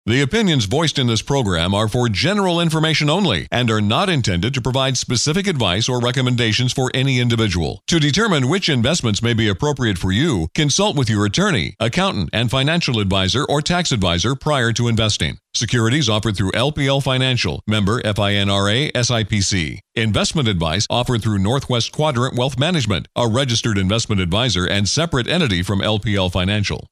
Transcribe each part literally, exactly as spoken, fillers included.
The opinions voiced in this program are for general information only and are not intended to provide specific advice or recommendations for any individual. To determine which investments may be appropriate for you, consult with your attorney, accountant, and financial advisor or tax advisor prior to investing. Securities offered through L P L Financial, member FINRA S I P C. Investment advice offered through Northwest Quadrant Wealth Management, a registered investment advisor and separate entity from L P L Financial.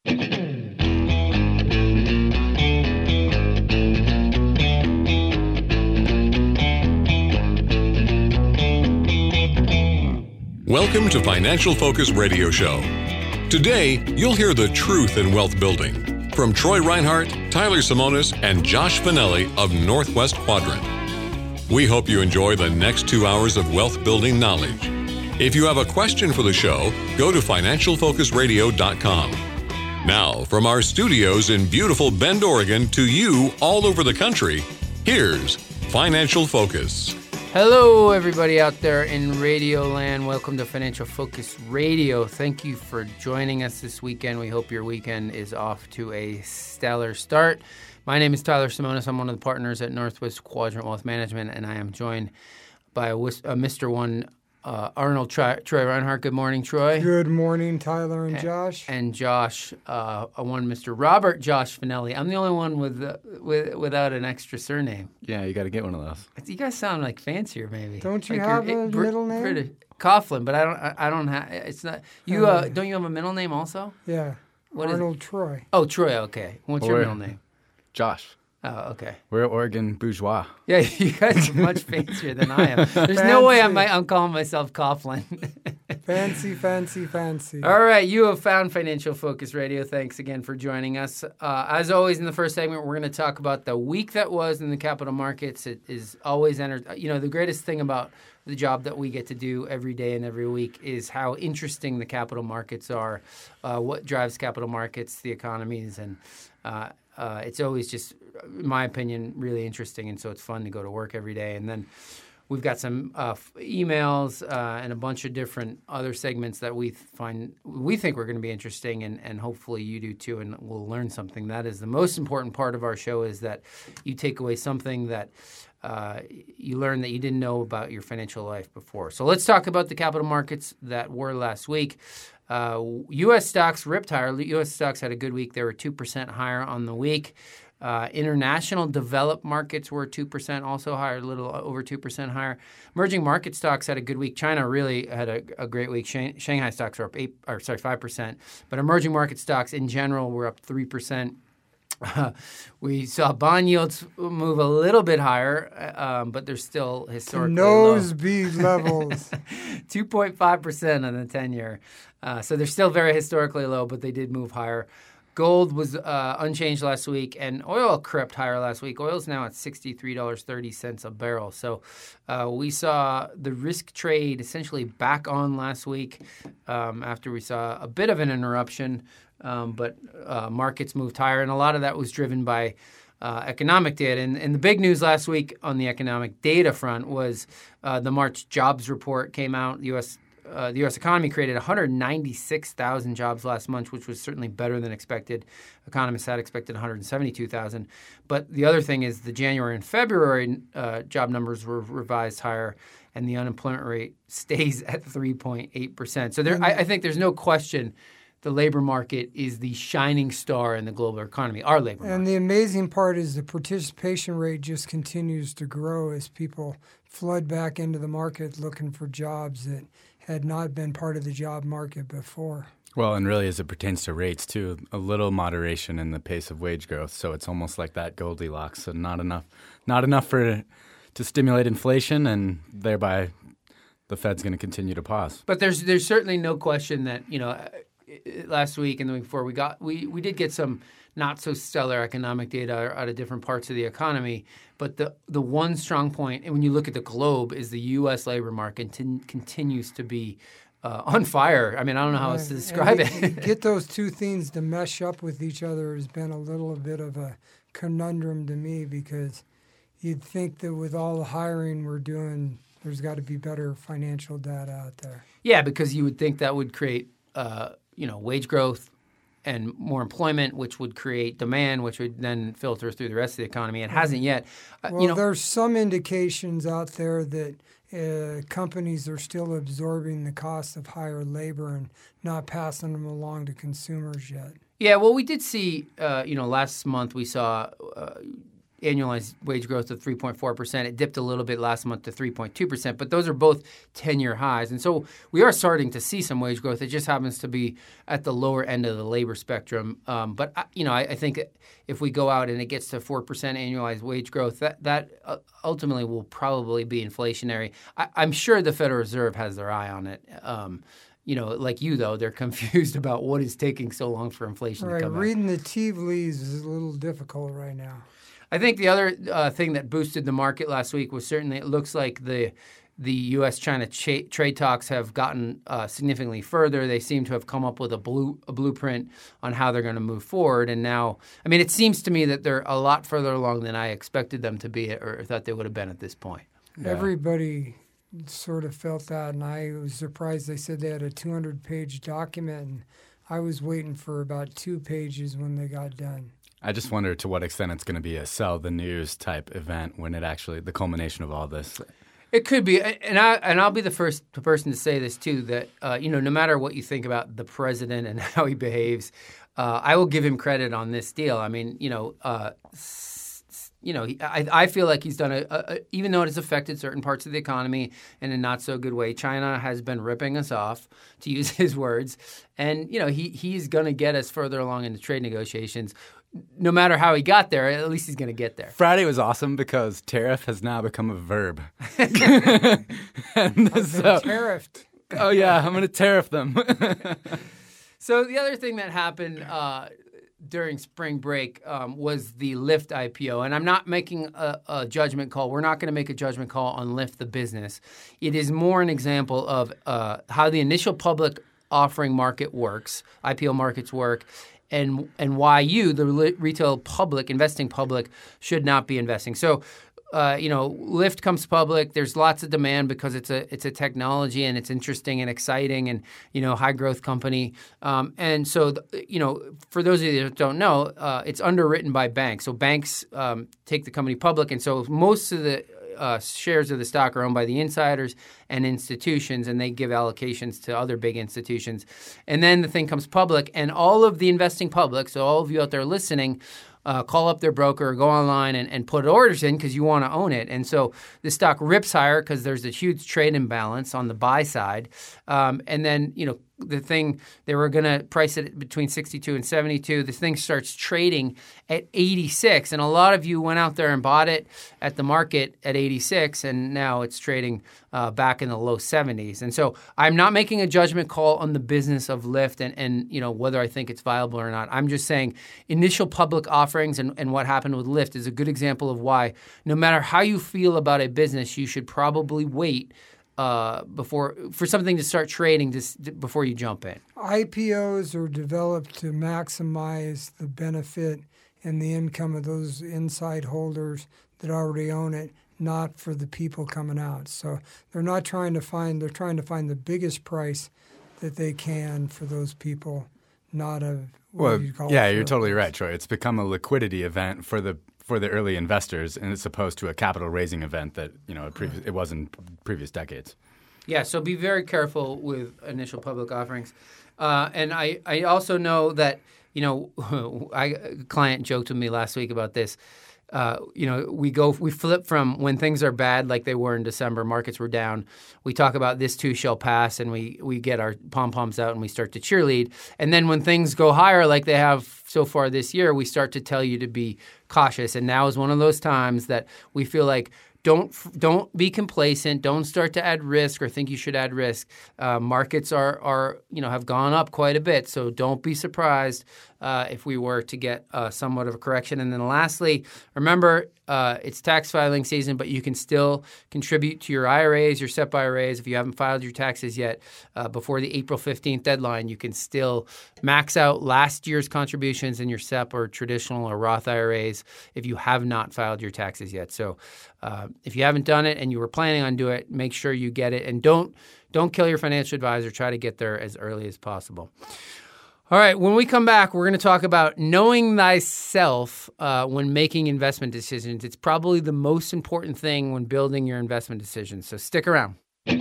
Welcome to Financial Focus Radio Show. Today, you'll hear the truth in wealth building from Troy Reinhardt, Tyler Simonis, and Josh Finelli of Northwest Quadrant. We hope you enjoy the next two hours of wealth building knowledge. If you have a question for the show, go to financial focus radio dot com. Now, from our studios in beautiful Bend, Oregon, to you all over the country, here's Financial Focus. Hello, everybody out there in Radio Land. Welcome to Financial Focus Radio. Thank you for joining us this weekend. We hope your weekend is off to a stellar start. My name is Tyler Simonis. I'm one of the partners at Northwest Quadrant Wealth Management, and I am joined by a, a Mister One, uh, Arnold Troy, Troy Reinhardt. Good morning, Troy. Good morning, Tyler and, and Josh. And Josh, uh, a one Mister Robert Josh Finelli. I'm the only one with, uh, with without an extra surname. Yeah, you got to get one of those. You guys sound like fancier, maybe. Don't you like have a Br- middle name? British. Coughlin, but I don't. I, I don't have. It's not. You uh, don't you have a middle name also? Yeah, what Arnold Troy. Oh, Troy. Okay. What's Or, your middle name? Josh. Oh, okay. We're Oregon bourgeois. Yeah, you guys are much fancier than I am. There's no way I'm, I'm calling myself Coughlin. Fancy, fancy, fancy. All right, you have found Financial Focus Radio. Thanks again for joining us. Uh, as always, in the first segment, we're going to talk about the week that was in the capital markets. It is always, enter- you know, the greatest thing about the job that we get to do every day and every week is how interesting the capital markets are, uh, what drives capital markets, the economies, and uh, uh, it's always just, in my opinion, really interesting, and so it's fun to go to work every day. And then we've got some uh, f- emails uh, and a bunch of different other segments that we find we think we're going to be interesting, and, and hopefully you do too, and we'll learn something. That is the most important part of our show, is that you take away something that uh, you learn that you didn't know about your financial life before. So let's talk about the capital markets that were last week. Uh, U S stocks ripped higher. U S stocks had a good week. They were two percent higher on the week. Uh, international developed markets were two percent also higher, a little over two percent higher. Emerging market stocks had a good week. China really had a, a great week. Shang- Shanghai stocks were up eight, or sorry, five percent. But emerging market stocks in general were up three percent. Uh, we saw bond yields move a little bit higher, um, but they're still historically low. Nosebleed levels. two point five percent on the ten-year. Uh, so they're still very historically low, but they did move higher. Gold was uh, unchanged last week, and oil crept higher last week. Oil's now at sixty-three dollars and thirty cents a barrel. So uh, we saw the risk trade essentially back on last week um, after we saw a bit of an interruption, um, but uh, markets moved higher, and a lot of that was driven by uh, economic data. And, and the big news last week on the economic data front was uh, the March jobs report came out. The U S Uh, the U S economy created one hundred ninety-six thousand jobs last month, which was certainly better than expected. Economists had expected one hundred seventy-two thousand. But the other thing is the January and February uh, job numbers were revised higher, and the unemployment rate stays at three point eight percent. So there, I, I think there's no question the labor market is the shining star in the global economy, our labor market. And the amazing part is the participation rate just continues to grow as people flood back into the market looking for jobs that had not been part of the job market before. Well, and really as it pertains to rates, too, a little moderation in the pace of wage growth. So it's almost like that Goldilocks. So not enough not enough for to stimulate inflation, and thereby the Fed's going to continue to pause. But there's there's certainly no question that, you know, last week and the week before we got we, we did get some not so stellar economic data out of different parts of the economy. But the the one strong point, and when you look at the globe, is the U S labor market t- continues to be uh, on fire. I mean, I don't know how else to describe and it. Get those two things to mesh up with each other has been a little bit of a conundrum to me, because you'd think that with all the hiring we're doing, there's got to be better financial data out there. Yeah, because you would think that would create, uh, you know, wage growth and more employment, which would create demand, which would then filter through the rest of the economy. It hasn't yet. Uh, well, you know, there's some indications out there that uh, companies are still absorbing the cost of higher labor and not passing them along to consumers yet. Yeah, well, we did see, uh, you know, last month we saw uh, annualized wage growth of three point four percent. It dipped a little bit last month to three point two percent, but those are both ten-year highs. And so we are starting to see some wage growth. It just happens to be at the lower end of the labor spectrum. Um, but, I, you know, I, I think if we go out and it gets to four percent annualized wage growth, that, that uh, ultimately will probably be inflationary. I, I'm sure the Federal Reserve has their eye on it. Um You know, like you, though, they're confused about what is taking so long for inflation right, to come out. Reading the tea leaves is a little difficult right now. I think the other uh, thing that boosted the market last week was certainly it looks like the the U S China cha- trade talks have gotten uh, significantly further. They seem to have come up with a, blue, a blueprint on how they're going to move forward. And now, I mean, it seems to me that they're a lot further along than I expected them to be or thought they would have been at this point. Yeah. Everybody sort of felt that, and I was surprised they said they had a two hundred page document, and I was waiting for about two pages when they got done. I just wonder to what extent it's going to be a sell the news type event when it actually, the culmination of all this. It could be, and I and I'll be the first person to say this too. That uh, you know, no matter what you think about the president and how he behaves, uh, I will give him credit on this deal. I mean, you know, uh, you know, he, I I feel like he's done a, a even though it has affected certain parts of the economy in a not so good way. China has been ripping us off, to use his words, and you know, he he's going to get us further along in the trade negotiations. No matter how he got there, at least he's going to get there. Friday was awesome because tariff has now become a verb. and so, tariffed. Oh, yeah, I'm going to tariff them. So the other thing that happened uh, during spring break um, was the Lyft I P O. And I'm not making a, a judgment call. We're not going to make a judgment call on Lyft, the business. It is more an example of uh, how the initial public offering market works, I P O markets work, and and why you, the retail public, investing public, should not be investing. So, uh, you know, Lyft comes public. There's lots of demand because it's a it's a technology and it's interesting and exciting and, you know, high growth company. Um, and so, the, you know, for those of you that don't know, uh, it's underwritten by banks. So banks um, take the company public, and so most of the Uh, shares of the stock are owned by the insiders and institutions, and they give allocations to other big institutions. And then the thing comes public, and all of the investing public, so all of you out there listening, uh, call up their broker or go online and, and put orders in because you want to own it. And so the stock rips higher because there's a huge trade imbalance on the buy side. Um, and then, you know, the thing, they were going to price it between sixty-two and seventy-two. The thing starts trading at eighty-six. And a lot of you went out there and bought it at the market at eighty-six, and now it's trading uh, back in the low seventies. And so I'm not making a judgment call on the business of Lyft and, and you know, whether I think it's viable or not. I'm just saying initial public offerings and, and what happened with Lyft is a good example of why no matter how you feel about a business, you should probably wait Uh, before for something to start trading just before you jump in. I P Os are developed to maximize the benefit and the income of those inside holders that already own it, not for the people coming out. So they're not trying to find, they're trying to find the biggest price that they can for those people, not a, what well, you call yeah, it, you're totally right, Troy. It's become a liquidity event for the for the early investors, and it's opposed to a capital raising event that, you know, previous, it was in previous decades. Yeah, so be very careful with initial public offerings. Uh, and I, I also know that, you know, I, a client joked with me last week about this. Uh, you know, we go, we flip from when things are bad, like they were in December, markets were down. We talk about this too shall pass, and we, we get our pom-poms out and we start to cheerlead. And then when things go higher, like they have so far this year, we start to tell you to be cautious. And now is one of those times that we feel like, Don't don't be complacent. Don't start to add risk or think you should add risk. Uh, markets are are you know have gone up quite a bit, so don't be surprised uh, if we were to get uh, somewhat of a correction. And then lastly, remember uh, it's tax filing season, but you can still contribute to your I R As, your S E P I R As. If you haven't filed your taxes yet uh, before the April fifteenth deadline, you can still max out last year's contributions in your S E P or traditional or Roth I R As if you have not filed your taxes yet. So uh, if you haven't done it and you were planning on doing it, make sure you get it. And don't don't kill your financial advisor. Try to get there as early as possible. All right, when we come back, we're going to talk about knowing thyself uh, when making investment decisions. It's probably the most important thing when building your investment decisions, so stick around.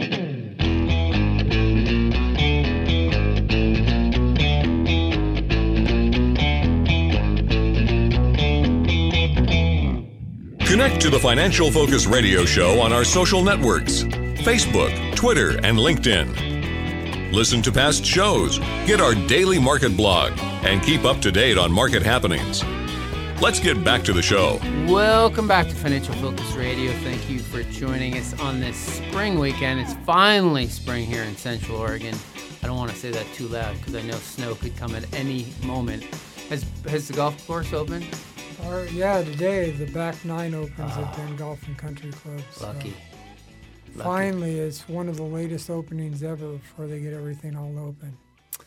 Connect to the Financial Focus Radio Show on our social networks, Facebook, Twitter, and LinkedIn. Listen to past shows, get our daily market blog, and keep up to date on market happenings. Let's get back to the show. Welcome back to Financial Focus Radio. Thank you for joining us on this spring weekend. It's finally spring here in Central Oregon. I don't want to say that too loud because I know snow could come at any moment. Has, has the golf course opened? Or, yeah, today the back nine opens oh, at Ben Golf and Country Club. So lucky. lucky. Finally, it's one of the latest openings ever before they get everything all open.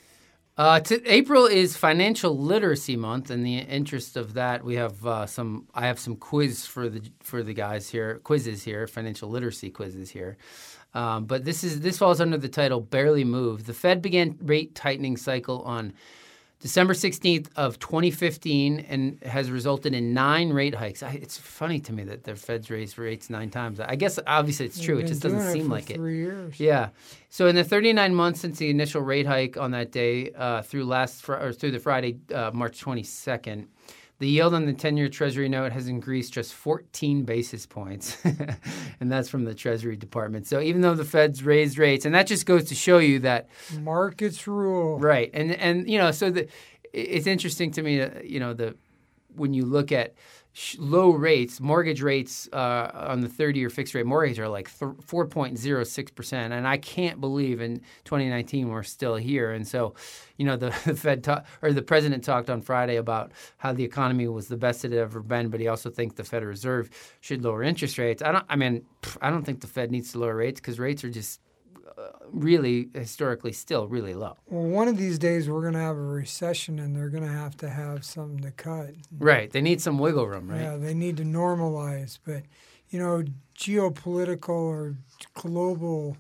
Uh, t- April is Financial Literacy Month. In the interest of that, we have uh, some. I have some quiz for the for the guys here. Quizzes here, financial literacy quizzes here. Um, but this is this falls under the title "Barely Moved." The Fed began rate tightening cycle on December sixteenth of twenty fifteen and has resulted in nine rate hikes. I, it's funny to me that the Fed's raised rates nine times. I guess obviously it's true. It just doesn't seem it for like three it. Years. Yeah. So in the thirty-nine months since the initial rate hike on that day uh, through last fr- or through the Friday, uh, March twenty-second, the yield on the ten-year Treasury note has increased just fourteen basis points, and that's from the Treasury Department. So even though the Fed's raised rates, and that just goes to show you that markets rule, right? And and you know, so the it's interesting to me that you know the when you look at sh- low rates, mortgage rates uh, on the thirty-year fixed rate mortgage are like th- four point oh six percent, and I can't believe in twenty nineteen we're still here. And so, you know, the, the Fed ta- or the president talked on Friday about how the economy was the best it had ever been, but he also thinks the Federal Reserve should lower interest rates. I don't. I mean, I don't think the Fed needs to lower rates because rates are just really historically still really low. Well, one of these days we're going to have a recession and they're going to have to have something to cut. Right. They need some wiggle room, right? Yeah, they need to normalize. But, you know, geopolitical or global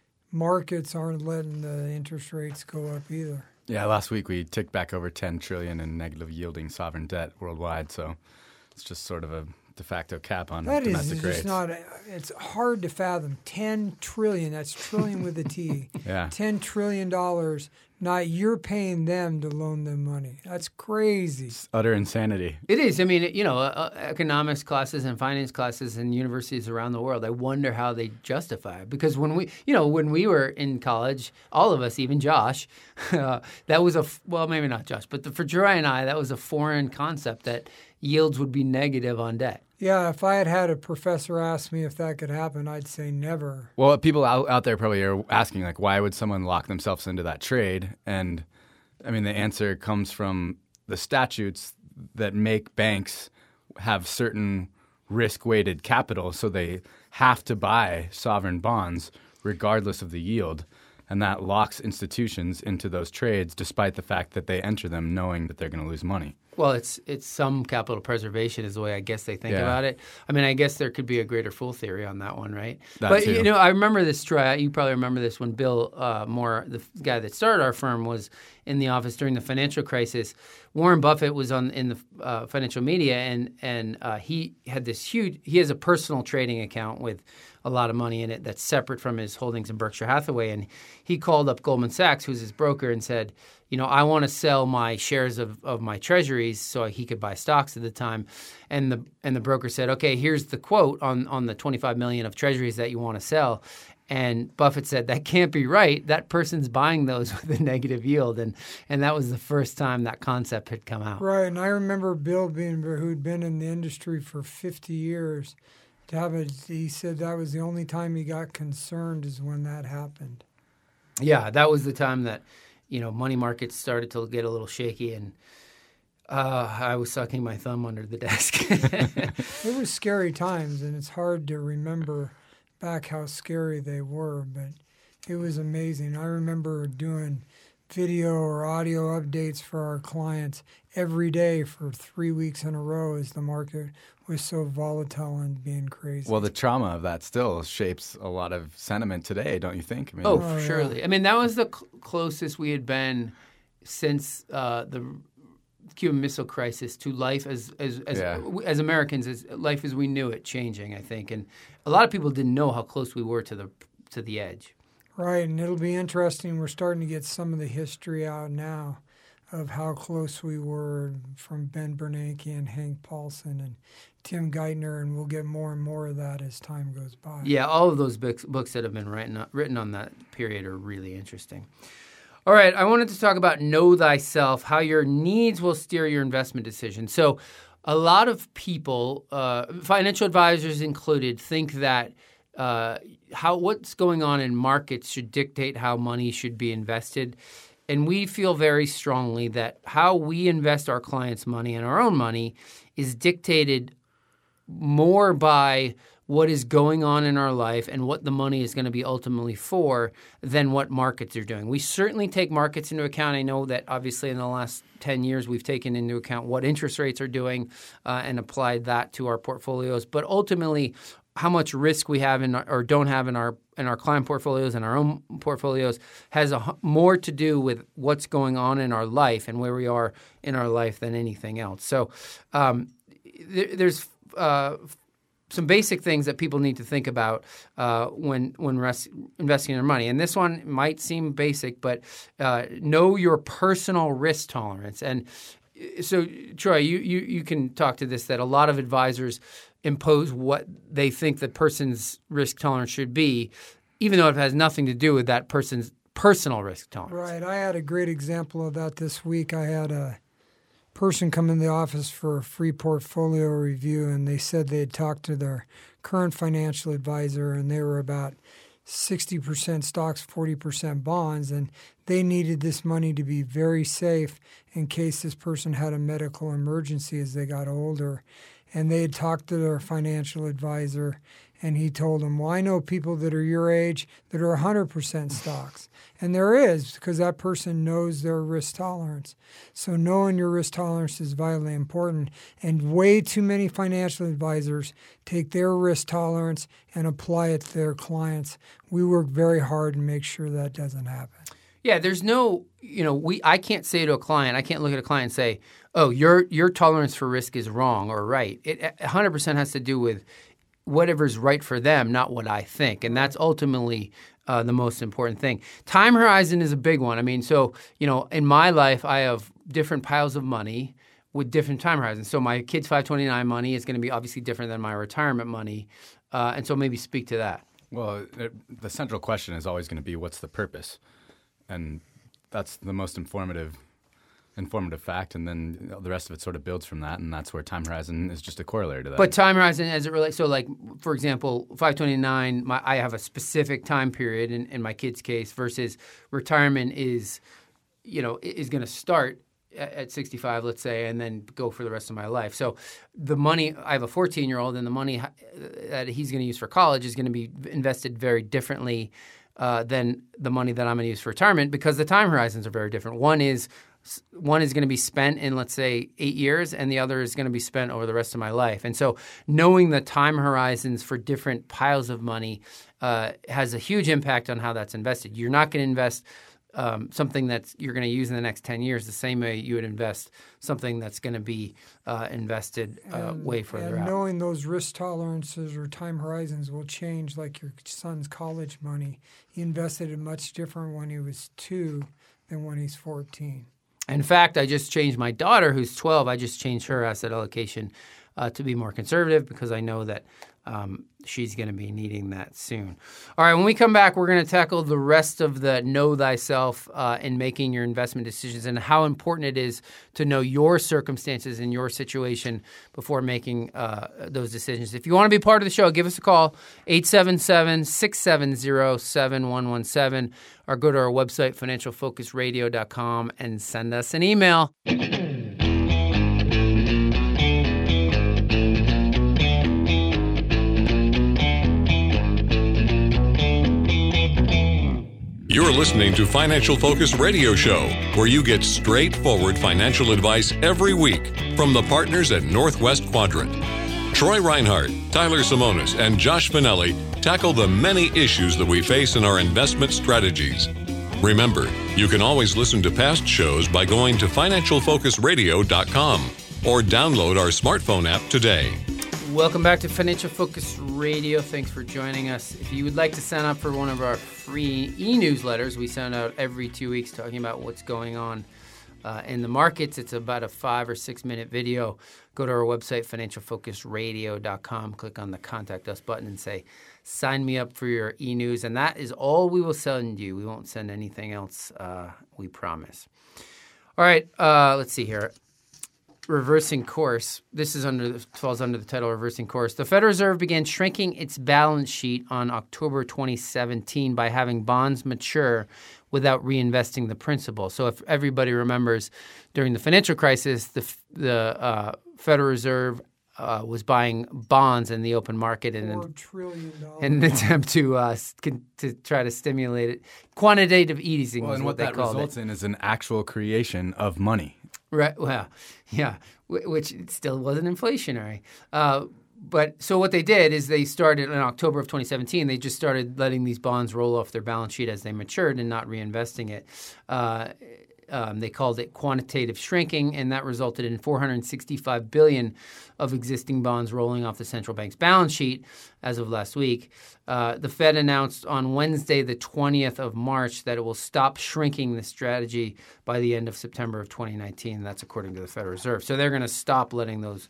markets aren't letting the interest rates go up either. Yeah, last week we ticked back over ten trillion dollars in negative yielding sovereign debt worldwide. So it's just sort of a de facto cap on that domestic is rates. Just not. It's hard to fathom. Ten trillion. That's trillion with a T. Yeah. Ten trillion dollars. Not you're paying them to loan them money. That's crazy. It's utter insanity. It is. I mean, you know, uh, economics classes and finance classes in universities around the world. I wonder how they justify it because when we, you know, when we were in college, all of us, even Josh, uh, that was a well, maybe not Josh, but the, for Joy and I, that was a foreign concept that yields would be negative on debt. Yeah, if I had had a professor ask me if that could happen, I'd say never. Well, people out, out there probably are asking, like, why would someone lock themselves into that trade? And, I mean, the answer comes from the statutes that make banks have certain risk-weighted capital, so they have to buy sovereign bonds regardless of the yield. And that locks institutions into those trades despite the fact that they enter them knowing that they're going to lose money. Well, it's it's some capital preservation is the way I guess they think yeah. about it. I mean, I guess there could be a greater fool theory on that one, right? That but, too. you know, I remember this, Troy. You probably remember this when Bill uh, Moore, the guy that started our firm, was in the office during the financial crisis. Warren Buffett was on in the uh, financial media, and, and uh, he had this huge – he has a personal trading account with a lot of money in it that's separate from his holdings in Berkshire Hathaway. And he called up Goldman Sachs, who's his broker, and said – you know, I want to sell my shares of, of my treasuries so he could buy stocks at the time. And the and the broker said, okay, here's the quote on, on the twenty-five million of treasuries that you want to sell. And Buffett said, that can't be right. That person's buying those with a negative yield. And and that was the first time that concept had come out. Right. And I remember Bill being who'd been in the industry for fifty years. To have a, he said that was the only time he got concerned is when that happened. Yeah, that was the time that you know, money markets started to get a little shaky, and uh, I was sucking my thumb under the desk. It was scary times, and it's hard to remember back how scary they were, but it was amazing. I remember doing video or audio updates for our clients every day for three weeks in a row as the market was so volatile and being crazy. Well, the trauma of that still shapes a lot of sentiment today, don't you think? I mean, oh, Oh, surely. yeah. I mean, that was the cl- closest we had been since uh, the Cuban Missile Crisis to life as as as, Yeah. as Americans, as life as we knew it changing, I think. And a lot of people didn't know how close we were to the to the edge. Right, and it'll be interesting. We're starting to get some of the history out now of how close we were from Ben Bernanke and Hank Paulson and Tim Geithner, and we'll get more and more of that as time goes by. Yeah, all of those books books that have been written written on that period are really interesting. All right, I wanted to talk about Know Thyself, how your needs will steer your investment decision. So a lot of people, uh, financial advisors included, think that uh, how what's going on in markets should dictate how money should be invested. And we feel very strongly that how we invest our clients' money and our own money is dictated more by what is going on in our life and what the money is going to be ultimately for than what markets are doing. We certainly take markets into account. I know that obviously in the last ten years we've taken into account what interest rates are doing uh, and applied that to our portfolios. But ultimately, how much risk we have in our, or don't have in our in our client portfolios and our own portfolios has a, more to do with what's going on in our life and where we are in our life than anything else. So um, there, there's uh, some basic things that people need to think about uh, when when res- investing their money. And this one might seem basic, but uh, know your personal risk tolerance. And so, Troy, you, you, you can talk to this, that a lot of advisors impose what they think the person's risk tolerance should be, even though it has nothing to do with that person's personal risk tolerance. Right. I had a great example of that this week. I had a person come in the office for a free portfolio review, and they said they had talked to their current financial advisor, and they were about sixty percent stocks, forty percent bonds, and they needed this money to be very safe in case this person had a medical emergency as they got older. And they had talked to their financial advisor, and he told them, well, I know people that are your age that are one hundred percent stocks. And there is, because that person knows their risk tolerance. So knowing your risk tolerance is vitally important. And way too many financial advisors take their risk tolerance and apply it to their clients. We work very hard to make sure that doesn't happen. Yeah, there's no, you know, we. I can't say to a client, I can't look at a client and say, oh, your your tolerance for risk is wrong or right. It one hundred percent has to do with whatever's right for them, not what I think. And that's ultimately uh, the most important thing. Time horizon is a big one. I mean, so, you know, in my life, I have different piles of money with different time horizons. So my kid's five twenty-nine money is going to be obviously different than my retirement money. Uh, and so maybe speak to that. Well, it, the central question is always going to be, what's the purpose? And that's the most informative informative fact, and then you know, the rest of it sort of builds from that, and that's where time horizon is just a corollary to that. But time horizon as it relates, so like, for example, five twenty-nine, my, I have a specific time period in, in my kid's case versus retirement is, you know, is going to start at, at sixty-five, let's say, and then go for the rest of my life. So the money, I have a fourteen-year-old, and the money that he's going to use for college is going to be invested very differently Uh, than the money that I'm going to use for retirement, because the time horizons are very different. One is one is going to be spent in, let's say, eight years, and the other is going to be spent over the rest of my life. And so knowing the time horizons for different piles of money uh, has a huge impact on how that's invested. You're not going to invest um, something that you're going to use in the next ten years the same way you would invest something that's going to be uh, invested uh, and, way further and out. Knowing those risk tolerances or time horizons will change, like your son's college money. He invested it much different when he was two than when he's fourteen. In fact, I just changed my daughter, who's twelve. I just changed her asset allocation uh, to be more conservative because I know that um, she's going to be needing that soon. All right, when we come back, we're going to tackle the rest of the Know Thyself uh, in making your investment decisions and how important it is to know your circumstances and your situation before making uh, those decisions. If you want to be part of the show, give us a call, eight seven seven, six seven zero, seven one one seven, or go to our website, financial focus radio dot com, and send us an email. You're listening to Financial Focus Radio Show, where you get straightforward financial advice every week from the partners at Northwest Quadrant. Troy Reinhardt, Tyler Simonis, and Josh Finelli tackle the many issues that we face in our investment strategies. Remember, you can always listen to past shows by going to financial focus radio dot com or download our smartphone app today. Welcome back to Financial Focus Radio. Thanks for joining us. If you would like to sign up for one of our free e-newsletters, we send out every two weeks talking about what's going on uh, in the markets. It's about a five or six minute video. Go to our website, financial focus radio dot com, click on the Contact Us button and say, sign me up for your e-news. And that is all we will send you. We won't send anything else, uh, we promise. All right, uh, let's see here. Reversing course. This is under the, falls under the title Reversing Course. The Federal Reserve began shrinking its balance sheet on October twenty seventeen by having bonds mature without reinvesting the principal. So if everybody remembers, during the financial crisis, the the uh, Federal Reserve uh, was buying bonds in the open market in Four an, trillion dollars. in an attempt to uh, to try to stimulate it. Quantitative easing Well, was and what, what they that called results it. in is an actual creation of money. Right. Well, yeah, which still wasn't inflationary. Uh, but so what they did is they started in October of twenty seventeen. They just started letting these bonds roll off their balance sheet as they matured and not reinvesting it. Uh, um, they called it quantitative shrinking, and that resulted in four hundred sixty-five billion dollars of existing bonds rolling off the central bank's balance sheet as of last week. Uh, the Fed announced on Wednesday, the twentieth of March, that it will stop shrinking the strategy by the end of September of twenty nineteen. That's according to the Federal Reserve. So they're going to stop letting those,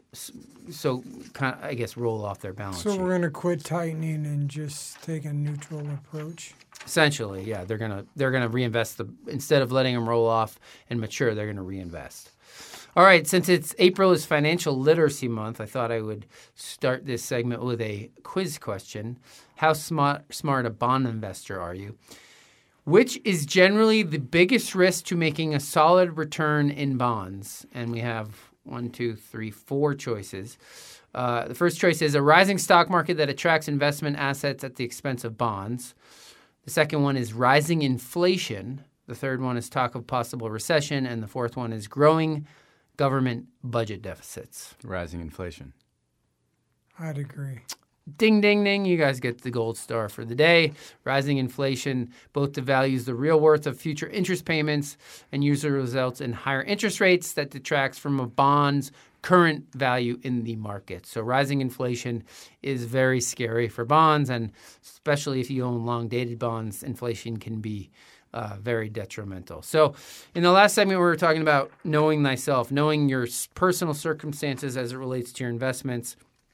so kind of, I guess, roll off their balance So sheet. we're going to quit tightening and just take a neutral approach. Essentially, yeah, they're gonna they're gonna reinvest the instead of letting them roll off and mature, they're gonna reinvest. All right, since it's April is Financial Literacy Month, I thought I would start this segment with a quiz question. How smart smart a bond investor are you? Which is generally the biggest risk to making a solid return in bonds? And we have one, two, three, four choices. Uh, the first choice is a rising stock market that attracts investment assets at the expense of bonds. The second one is rising inflation. The third one is talk of possible recession. And the fourth one is growing government budget deficits. Rising inflation. I'd agree. Ding, ding, ding. You guys get the gold star for the day. Rising inflation both devalues the real worth of future interest payments and usually results in higher interest rates that detracts from a bond's current value in the market. So rising inflation is very scary for bonds, and especially if you own long-dated bonds, inflation can be uh, very detrimental. So in the last segment, we were talking about knowing thyself, knowing your personal circumstances as it relates to your investments.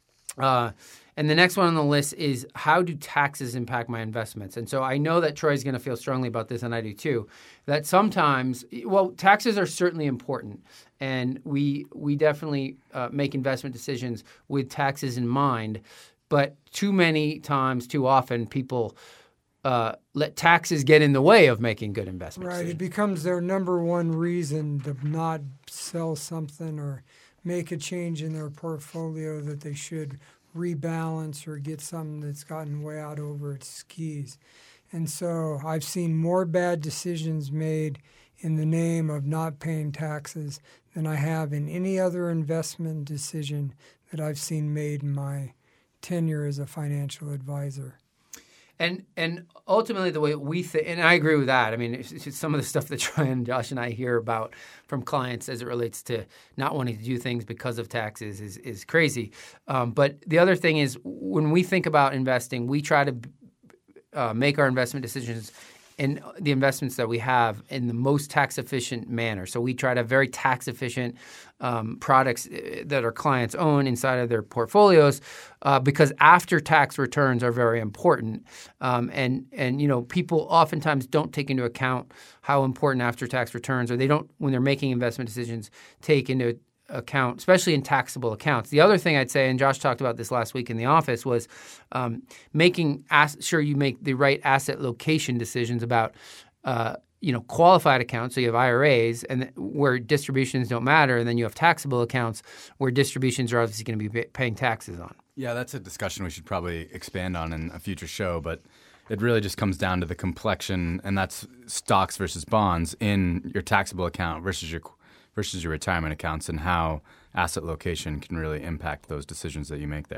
Uh, and the next one on the list is, how do taxes impact my investments? And so I know that Troy's going to feel strongly about this, and I do too, that sometimes, well, taxes are certainly important. And we we definitely uh, make investment decisions with taxes in mind. But too many times, too often, people uh, let taxes get in the way of making good investment Right. decisions. It becomes their number one reason to not sell something or make a change in their portfolio that they should rebalance or get something that's gotten way out over its skis. And so I've seen more bad decisions made in the name of not paying taxes than I have in any other investment decision that I've seen made in my tenure as a financial advisor. And and ultimately, the way we think, and I agree with that. I mean, it's, it's some of the stuff that Troy and Josh and I hear about from clients as it relates to not wanting to do things because of taxes is is crazy. Um, but the other thing is, when we think about investing, we try to uh, make our investment decisions in the investments that we have in the most tax efficient manner. So we try to have very tax efficient um, products that our clients own inside of their portfolios uh, because after tax returns are very important. Um, and, and, you know, people oftentimes don't take into account how important after tax returns, or they don't, when they're making investment decisions, take into account, especially in taxable accounts. The other thing I'd say, and Josh talked about this last week in the office, was um, making ass- sure you make the right asset location decisions about, uh, you know, qualified accounts. So you have I R As and th- where distributions don't matter, and then you have taxable accounts where distributions are obviously going to be pay- paying taxes on. Yeah, that's a discussion we should probably expand on in a future show, but it really just comes down to the complexion, and that's stocks versus bonds in your taxable account versus your versus your retirement accounts, and how asset location can really impact those decisions that you make there.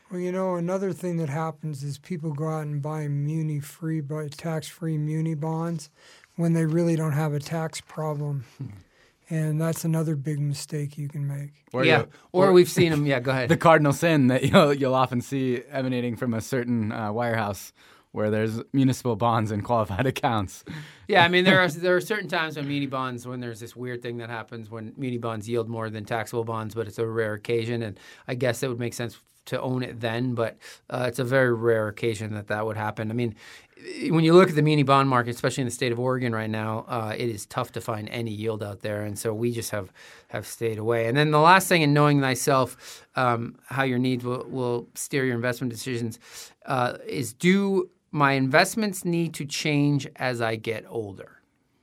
Well, you know, another thing that happens is people go out and buy muni-free, tax-free muni bonds when they really don't have a tax problem. And that's another big mistake you can make. Or yeah, or, or we've seen them. Yeah, go ahead. The cardinal sin that you'll, you'll often see emanating from a certain uh, wirehouse where there's municipal bonds and qualified accounts. Yeah, I mean, there are there are certain times when muni bonds, when there's this weird thing that happens when muni bonds yield more than taxable bonds, but it's a rare occasion, and I guess it would make sense to own it then, but uh, it's a very rare occasion that that would happen. I mean, when you look at the muni bond market, especially in the state of Oregon right now, uh, it is tough to find any yield out there, and so we just have, have stayed away. And then the last thing in knowing thyself, um, how your needs will, will steer your investment decisions, uh, is do my investments need to change as I get older?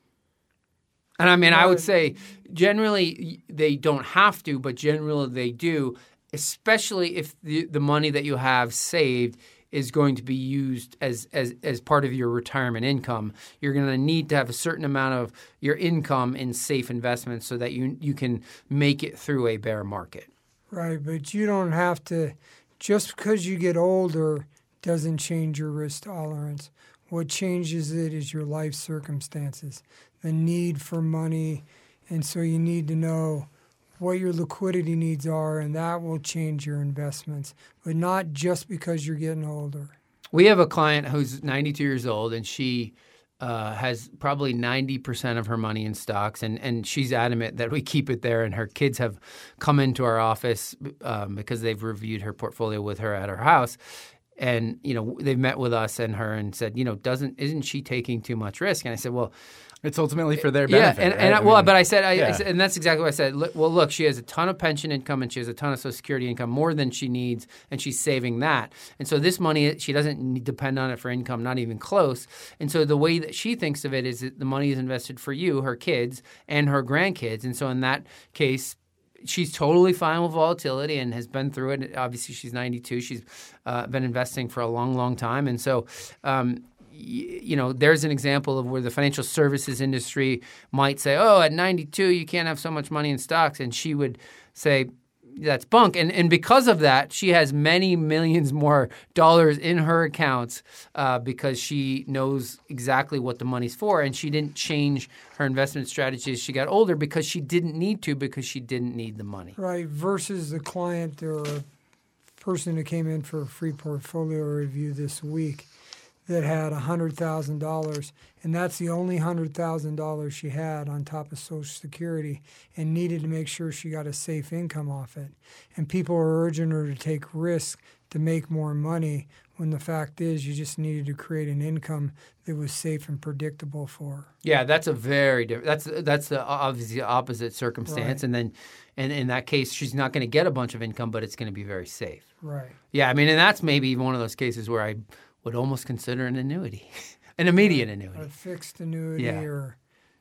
And I mean, I would say generally they don't have to, but generally they do, especially if the, the money that you have saved is going to be used as, as, as part of your retirement income. You're going to need to have a certain amount of your income in safe investments so that you you can make it through a bear market. Right, but you don't have to – just because you get older doesn't change your risk tolerance. What changes it is your life circumstances, the need for money, and so you need to know what your liquidity needs are, and that will change your investments, but not just because you're getting older. We have a client who's ninety-two years old, and she uh, has probably ninety percent of her money in stocks, and, and she's adamant that we keep it there, and her kids have come into our office um, because they've reviewed her portfolio with her at her house. And, you know, they've met with us and her and said, you know, doesn't isn't she taking too much risk? And I said, well, it's ultimately for their benefit. Yeah, and, right? and I, I well, mean, but I said, I, yeah. I said, and that's exactly what I said. Look, well, look, she has a ton of pension income and she has a ton of Social Security income, more than she needs, and she's saving that. And so this money, she doesn't need, depend on it for income, not even close. And so the way that she thinks of it is that the money is invested for you, her kids, and her grandkids. And so in that case, she's totally fine with volatility and has been through it. Obviously, she's ninety-two. She's uh, been investing for a long, long time. And so, um, y- you know, there's an example of where the financial services industry might say, oh, at ninety-two, you can't have so much money in stocks. And she would say, that's bunk. And and because of that, she has many millions more dollars in her accounts uh, because she knows exactly what the money's for. And she didn't change her investment strategy as she got older because she didn't need to, because she didn't need the money. Right, versus the client or a person who came in for a free portfolio review this week that had one hundred thousand dollars, and that's the only one hundred thousand dollars she had on top of Social Security, and needed to make sure she got a safe income off it. And people were urging her to take risks to make more money, when the fact is you just needed to create an income that was safe and predictable for her. Yeah, that's a very different. That's that's the obviously opposite circumstance, Right. and then, and in that case, she's not going to get a bunch of income, but it's going to be very safe. Right. Yeah, I mean, and that's maybe even one of those cases where I would almost consider an annuity, an immediate annuity, A fixed annuity Yeah. or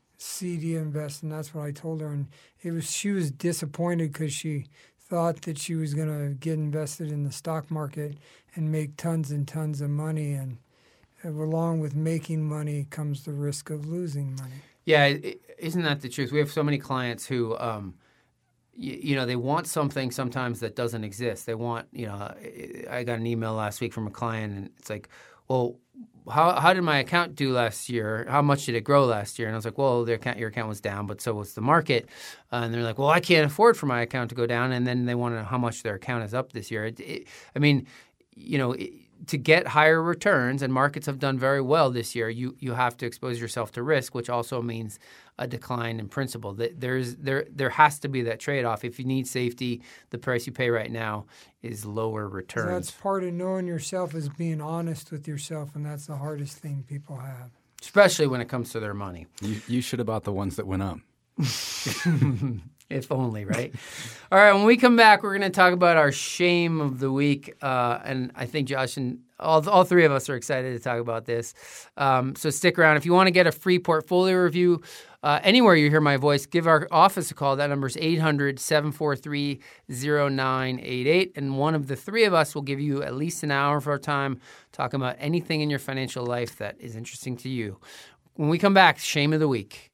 C D invest, and that's what I told her. And it was she was disappointed because she thought that she was going to get invested in the stock market and make tons and tons of money, and along with making money comes the risk of losing money. Yeah, it, isn't that the truth? We have so many clients who, um, you, you know, they want something sometimes that doesn't exist. They want, you know, I got an email last week from a client, and it's like, well, how how did my account do last year? How much did it grow last year? And I was like, well, their account, your account was down, but so was the market. Uh, and they're like, well, I can't afford for my account to go down. And then they want to know how much their account is up this year. It, it, I mean, you know, it, to get higher returns, and markets have done very well this year, you you have to expose yourself to risk, which also means a decline in principal. There's there there has to be that trade-off. If you need safety, the price you pay right now is lower returns. That's part of knowing yourself, is being honest with yourself, and that's the hardest thing people have. Especially when it comes to their money. You, you should have bought the ones that went up. If only, right? All right, when we come back, we're going to talk about our shame of the week. Uh, and I think Josh and all, all three of us are excited to talk about this. Um, so stick around. If you want to get a free portfolio review, uh, anywhere you hear my voice, give our office a call. That number is eight hundred, seven four three, zero nine eight eight. And one of the three of us will give you at least an hour of our time talking about anything in your financial life that is interesting to you. When we come back, shame of the week.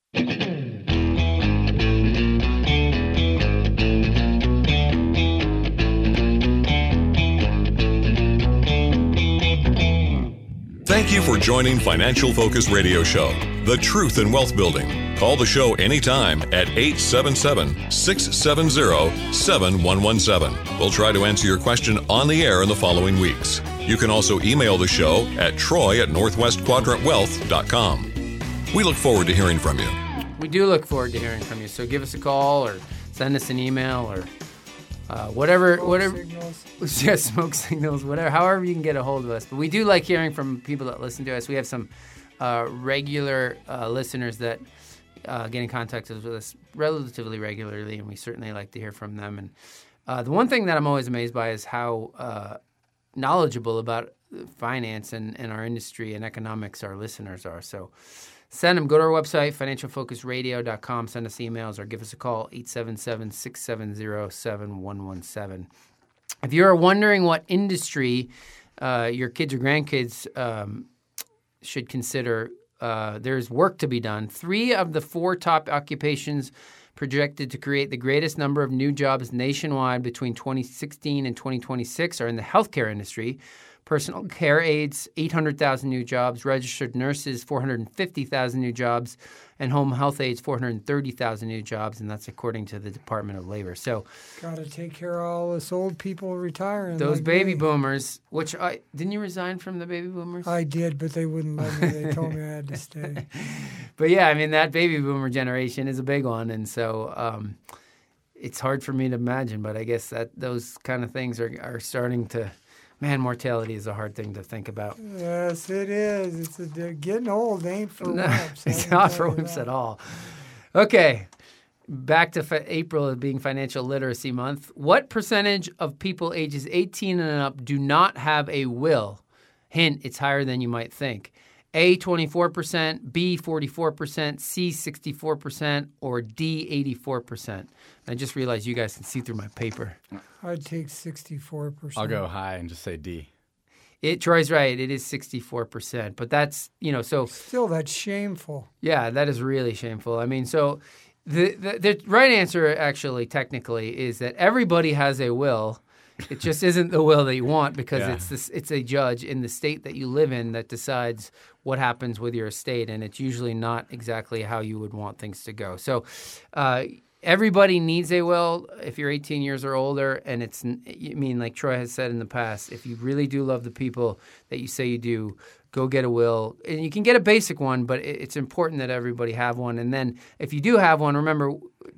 Thank you for joining Financial Focus Radio Show, The Truth in Wealth Building. Call the show anytime at eight seven seven, six seven zero, seven one one seven. We'll try to answer your question on the air in the following weeks. You can also email the show at troy at northwest quadrant wealth dot com. We look forward to hearing from you. We do look forward to hearing from you. So give us a call or send us an email or uh, whatever, Smoke whatever. signals. Yeah, smoke signals, whatever. However you can get a hold of us. But we do like hearing from people that listen to us. We have some uh, regular uh, listeners that uh, get in contact with us relatively regularly, and we certainly like to hear from them. And uh, the one thing that I'm always amazed by is how uh, knowledgeable about finance and, and our industry and economics our listeners are. So send them. Go to our website, financial focus radio dot com. Send us emails or give us a call, eight seven seven, six seven zero, seven one one seven. If you're wondering what industry uh, your kids or grandkids um, should consider, uh, there's work to be done. Three of the four top occupations projected to create the greatest number of new jobs nationwide between twenty sixteen and twenty twenty-six are in the healthcare industry. Personal care aides, eight hundred thousand new jobs. Registered nurses, four hundred fifty thousand new jobs. And home health aides, four hundred thirty thousand new jobs. And that's according to the Department of Labor. So Got to take care of all us old people retiring. those like baby me. boomers, which I didn't you resign from the baby boomers? I did, but they wouldn't let me. They told me I had to stay. But yeah, I mean, that baby boomer generation is a big one. And so um, it's hard for me to imagine, but I guess that those kind of things are, are starting to, man, mortality is a hard thing to think about. Yes, it is. It's a, getting old ain't for No, wimps. I it's can not tell for you wimps that. at all. Okay, back to fa- April being Financial Literacy Month. What percentage of people ages eighteen and up do not have a will? Hint, it's higher than you might think. A, twenty-four percent, B, forty-four percent, C, sixty-four percent, or D, eighty-four percent. I just realized you guys can see through my paper. I'd take sixty-four percent. I'll go high and just say D. It Troy's right. It is sixty-four percent. But that's, you know, so Still, that's shameful. yeah, that is really shameful. I mean, so the, the the right answer actually technically is that everybody has a will. It just isn't the will that you want because Yeah. it's this it's a judge in the state that you live in that decides what happens with your estate, and it's usually not exactly how you would want things to go. So uh, everybody needs a will if you're eighteen years or older, and it's I mean, like Troy has said in the past, if you really do love the people that you say you do, go get a will. And you can get a basic one, but it- it's important that everybody have one. And then if you do have one, remember,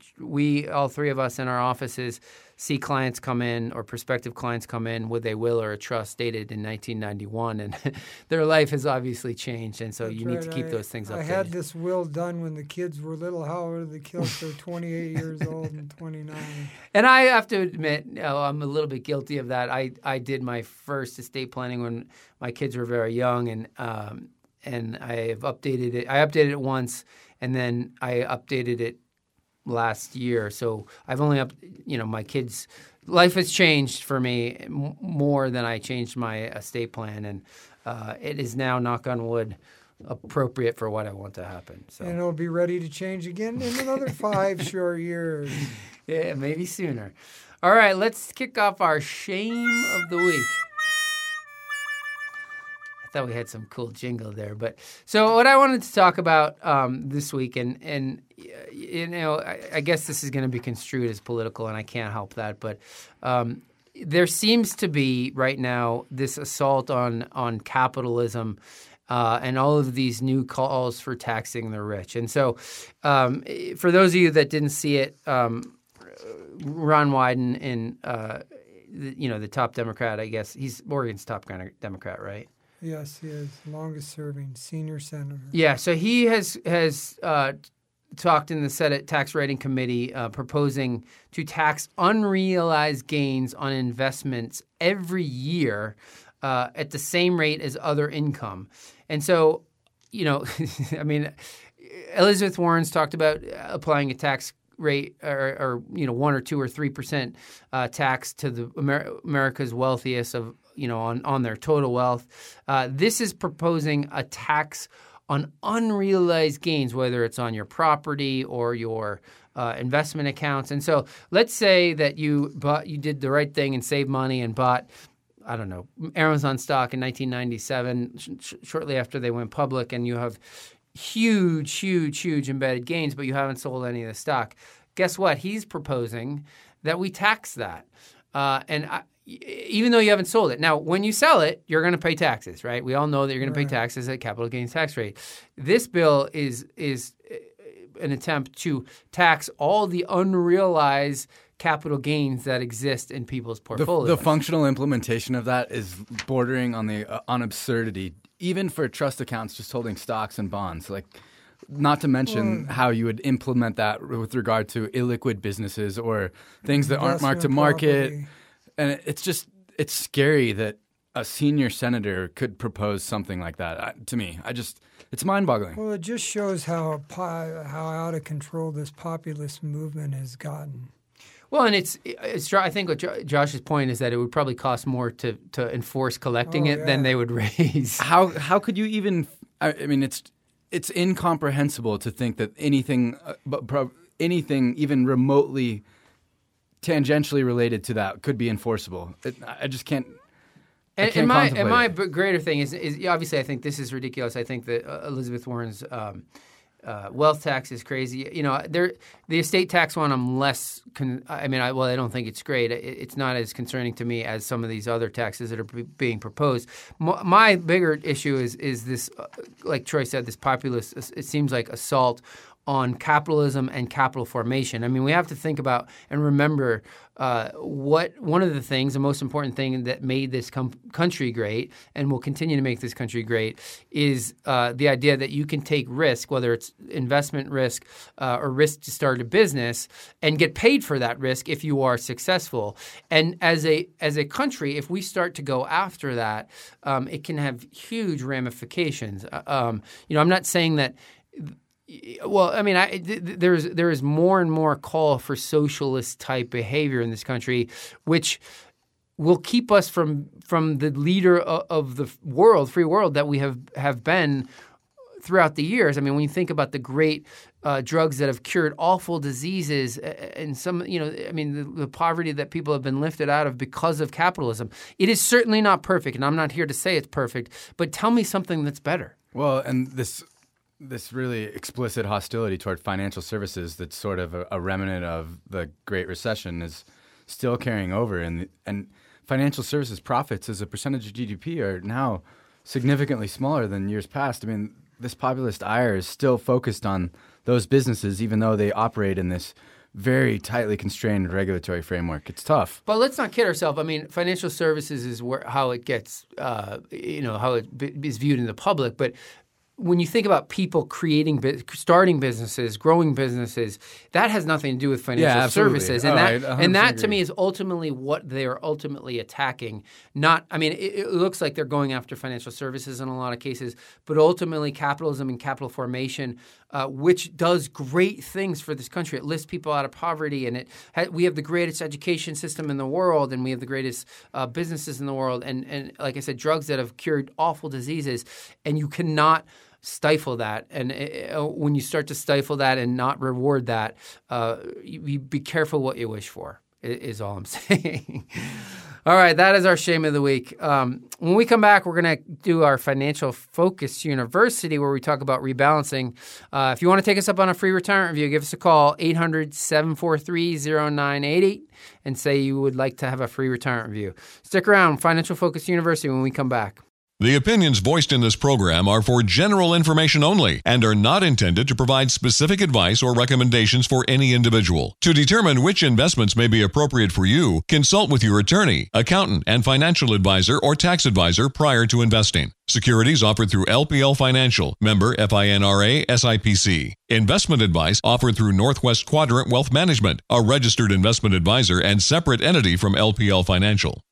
we, all three of us in our offices, see clients come in or prospective clients come in with a will or a trust dated in nineteen ninety-one, and their life has obviously changed, and so That's you need right. to keep I- those things updated. I had this will done when the kids were little. However, the kids are twenty-eight years old and twenty-nine. And I have to admit, you know, I'm a little bit guilty of that. I, I did my first estate planning when my kids were very young, and um, and I have updated it. I updated it once, and then I updated it last year. So I've only up, you know, my kids' life has changed for me m- more than I changed my estate plan, and uh, it is now, knock on wood, appropriate for what I want to happen. So And it'll be ready to change again in another five short years. yeah, maybe sooner. All right, let's kick off our shame of the week. I thought we had some cool jingle there, but so what I wanted to talk about um, this week, and and you know, I, I guess this is going to be construed as political, and I can't help that, but um, there seems to be right now this assault on on capitalism. Uh, and all of these new calls for taxing the rich. And so um, for those of you that didn't see it, um, Ron Wyden, in, uh, the, you know, the top Democrat, I guess, he's Oregon's top kind of Democrat, right? Yes, he is longest serving senior senator. Yeah, so he has has uh, talked in the Senate Tax Rating Committee uh, proposing to tax unrealized gains on investments every year uh, at the same rate as other income. And so, you know, I mean, Elizabeth Warren's talked about applying a tax rate or, or you know, one or two or three percent uh, tax to the Amer- America's wealthiest of, you know, on, on their total wealth. Uh, this is proposing a tax on unrealized gains, whether it's on your property or your uh, investment accounts. And so let's say that you bought, you did the right thing and saved money and bought I don't know, Amazon stock in nineteen ninety-seven, sh- shortly after they went public, and you have huge, huge, huge embedded gains, but you haven't sold any of the stock. Guess what? He's proposing that we tax that. Uh, and I, even though you haven't sold it. Now, when you sell it, you're going to pay taxes, right? We all know that you're going to pay taxes at capital gains tax rate. This bill is is an attempt to tax all the unrealized capital gains that exist in people's portfolios. The, the functional implementation of that is bordering on the uh, on absurdity, even for trust accounts just holding stocks and bonds. Like, not to mention well, how you would implement that with regard to illiquid businesses or things that aren't marked to market. Property. And it's just it's scary that a senior senator could propose something like that. I, to me, I just it's mind-boggling. Well, it just shows how how out of control this populist movement has gotten. Well, and it's, it's I think what Josh's point is that it would probably cost more to, to enforce collecting oh, it yeah. than they would raise. How how could you even? I, I mean, it's it's incomprehensible to think that anything, uh, but pro, anything even remotely tangentially related to that could be enforceable. It, I just can't. I And, can't and my and my it. greater thing is is obviously I think this is ridiculous. I think that uh, Elizabeth Warren's um, uh, wealth tax is crazy. You know, there the estate tax one. I'm less. Con- I mean, I, well, I don't think it's great. It, it's not as concerning to me as some of these other taxes that are b- being proposed. M- my bigger issue is is this, uh, like Troy said, this populist. It seems like assault on capitalism and capital formation. I mean, we have to think about and remember uh, what one of the things, the most important thing that made this com- country great and will continue to make this country great is uh, the idea that you can take risk, whether it's investment risk uh, or risk to start a business, and get paid for that risk if you are successful. And as a as a country, if we start to go after that, um, it can have huge ramifications. Uh, um, you know, I'm not saying that. Well, I mean, I, th- there's there is more and more call for socialist type behavior in this country, which will keep us from from the leader of, of the world, free world that we have, have been throughout the years. I mean, when you think about the great uh, drugs that have cured awful diseases and some, you know, I mean, the, the poverty that people have been lifted out of because of capitalism, it is certainly not perfect, and I'm not here to say it's perfect. But tell me something that's better. Well, and this. This really explicit hostility toward financial services that's sort of a, a remnant of the Great Recession is still carrying over. And, and financial services profits as a percentage of G D P are now significantly smaller than years past. I mean, this populist ire is still focused on those businesses, even though they operate in this very tightly constrained regulatory framework. It's tough. But let's not kid ourselves. I mean, financial services is where, how it gets, uh, you know, how it b- is viewed in the public. But when you think about people creating, starting businesses, growing businesses, that has nothing to do with financial yeah, services, and oh, that I and that agree. to me is ultimately what they are ultimately attacking. Not, I mean, it, it looks like they're going after financial services in a lot of cases, but ultimately capitalism and capital formation, uh, which does great things for this country. It lifts people out of poverty, and it ha- we have the greatest education system in the world, and we have the greatest uh, businesses in the world, and and like I said, drugs that have cured awful diseases, and you cannot stifle that. And uh, when you start to stifle that and not reward that, uh, you, you be careful what you wish for, is all I'm saying. All right, that is our shame of the week. Um, when we come back, we're going to do our Financial Focus University, where we talk about rebalancing. Uh, if you want to take us up on a free retirement review, give us a call, eight hundred, seven four three, zero nine eight eight, and say you would like to have a free retirement review. Stick around, Financial Focus University, when we come back. The opinions voiced in this program are for general information only and are not intended to provide specific advice or recommendations for any individual. To determine which investments may be appropriate for you, consult with your attorney, accountant, and financial advisor or tax advisor prior to investing. Securities offered through L P L Financial, member FINRA S I P C. Investment advice offered through Northwest Quadrant Wealth Management, a registered investment advisor and separate entity from L P L Financial.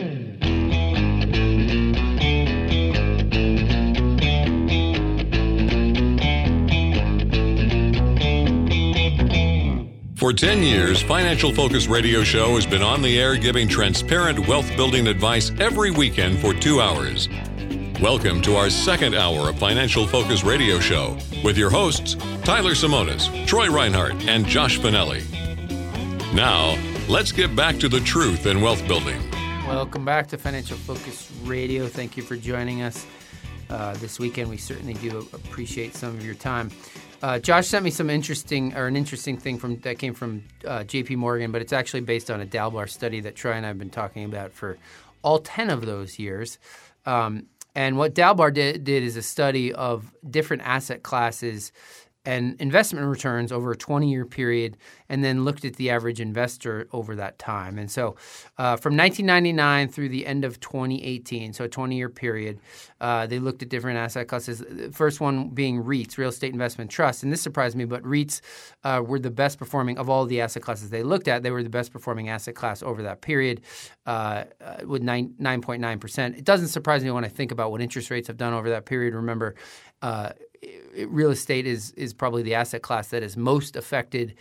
For ten years, Financial Focus Radio Show has been on the air giving transparent wealth-building advice every weekend for two hours. Welcome to our second hour of Financial Focus Radio Show with your hosts, Tyler Simonis, Troy Reinhardt, and Josh Finelli. Now, let's get back to the truth in wealth building. Welcome back to Financial Focus Radio. Thank you for joining us uh, this weekend. We certainly do appreciate some of your time. Uh, Josh sent me some interesting, or an interesting thing from that came from uh, J P Morgan, but it's actually based on a Dalbar study that Troy and I have been talking about for all ten of those years. Um, and what Dalbar did, did is a study of different asset classes and investment returns over a twenty-year period, and then looked at the average investor over that time. And so uh, from nineteen ninety-nine through the end of twenty eighteen, so a twenty-year period, uh, they looked at different asset classes. The first one being REITs, real estate investment trusts. And this surprised me, but REITs uh, were the best performing of all the asset classes they looked at. They were the best performing asset class over that period uh, uh, with nine, nine point nine percent. It doesn't surprise me when I think about what interest rates have done over that period. Remember, uh, it, real estate is is probably the asset class that is most affected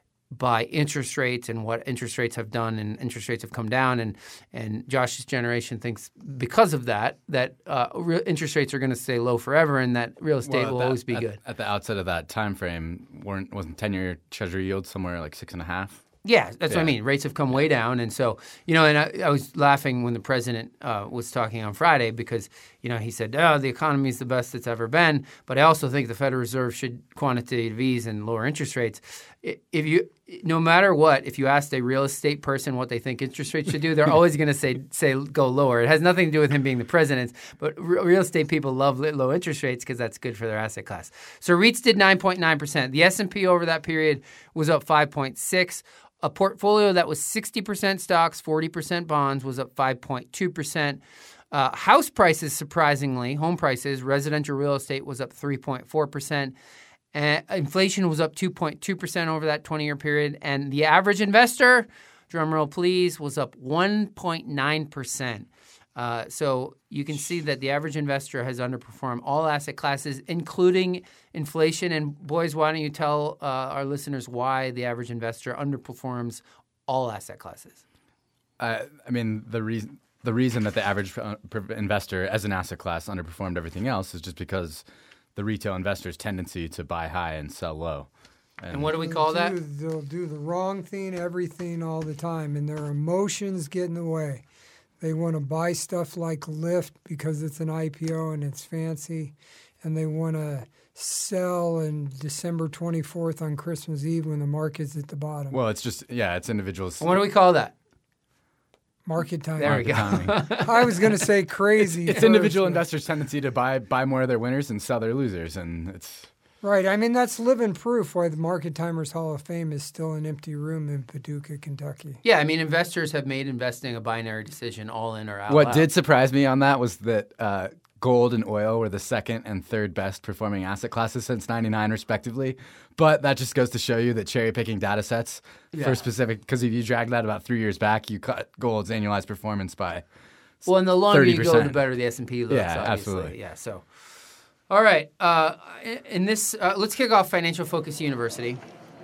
by interest rates and what interest rates have done, and interest rates have come down. And and Josh's generation thinks because of that, that uh, re- interest rates are going to stay low forever, and that real estate well, will that, always be at, good. At the outset of that time frame, weren't wasn't ten-year Treasury yield somewhere like six and a half? Yeah, that's yeah. what I mean. Rates have come way down. And so, you know, and I, I was laughing when the president uh, was talking on Friday because, you know, he said, oh, the economy is the best it's ever been. But I also think the Federal Reserve should quantitative ease and lower interest rates. If you, no matter what, if you asked a real estate person what they think interest rates should do, they're always going to say say go lower. It has nothing to do with him being the president, but real estate people love low interest rates because that's good for their asset class. So REITs did nine point nine percent. The S and P over that period was up five point six. A portfolio that was sixty percent stocks, forty percent bonds was up five point two percent. Uh, house prices, surprisingly, home prices, residential real estate was up three point four percent. Uh, inflation was up two point two percent over that twenty-year period. And the average investor, drumroll please, was up one point nine percent. Uh, so you can see that the average investor has underperformed all asset classes, including inflation. And boys, why don't you tell uh, our listeners why the average investor underperforms all asset classes? Uh, I mean, the reason the reason that the average uh, investor as an asset class underperformed everything else is just because the retail investor's tendency to buy high and sell low. And, and what do we call they'll that? Do, they'll do the wrong thing, everything, all the time, and their emotions get in the way. They want to buy stuff like Lyft because it's an I P O and it's fancy, and they want to sell on December twenty-fourth on Christmas Eve when the market's at the bottom. Well, it's just, yeah, it's individuals. What do we call that? Market timing. There we go. I was going to say crazy. It's first, individual but- investors' tendency to buy buy more of their winners and sell their losers, and it's... Right. I mean, that's living proof why the Market Timers Hall of Fame is still an empty room in Paducah, Kentucky. Yeah, I mean, investors have made investing a binary decision, all in or out. What out. did surprise me on that was that uh, gold and oil were the second and third best performing asset classes since ninety-nine, respectively. But that just goes to show you that cherry-picking data sets Yeah. for specific... Because if you drag that about three years back, you cut gold's annualized performance by Well, and the longer thirty you percent. go, the better the S and P looks, Yeah, obviously. absolutely. Yeah, so... All right. Uh, in this, uh, let's kick off Financial Focus University.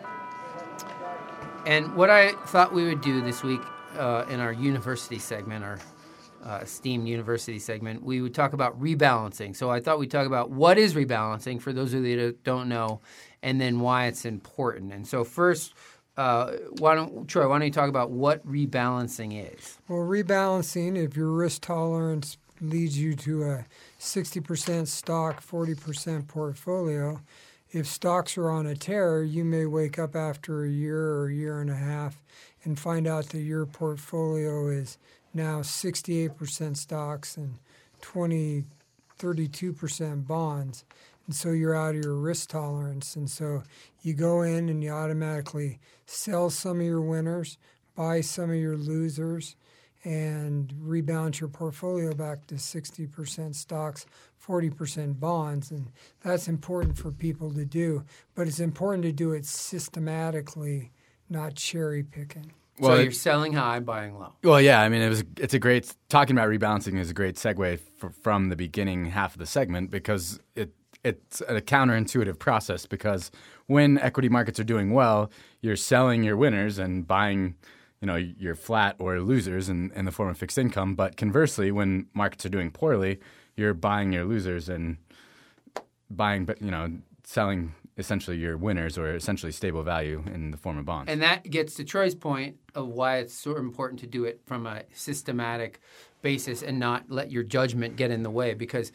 And what I thought we would do this week uh, in our university segment, our uh, esteemed university segment, we would talk about rebalancing. So I thought we'd talk about what is rebalancing for those of you that don't know, and then why it's important. And so first, uh, why don't Troy? Why don't you talk about what rebalancing is? Well, rebalancing, if your risk tolerance leads you to a sixty percent stock, forty percent portfolio, if stocks are on a tear, you may wake up after a year or a year and a half and find out that your portfolio is now sixty-eight percent stocks and twenty, thirty-two percent bonds. And so you're out of your risk tolerance. And so you go in and you automatically sell some of your winners, buy some of your losers, and rebalance your portfolio back to sixty percent stocks, forty percent bonds. And that's important for people to do. But it's important to do it systematically, not cherry picking. Well, Well, so you're it- selling high, buying low. Well, yeah, I mean, it was. It's a great talking about rebalancing is a great segue for, from the beginning half of the segment because it it's a counterintuitive process. Because when equity markets are doing well, you're selling your winners and buying, you know, your flat or losers in, in the form of fixed income. But conversely, when markets are doing poorly, you're buying your losers and buying, but you know, selling essentially your winners or essentially stable value in the form of bonds. And that gets to Troy's point of why it's so important to do it from a systematic basis and not let your judgment get in the way, because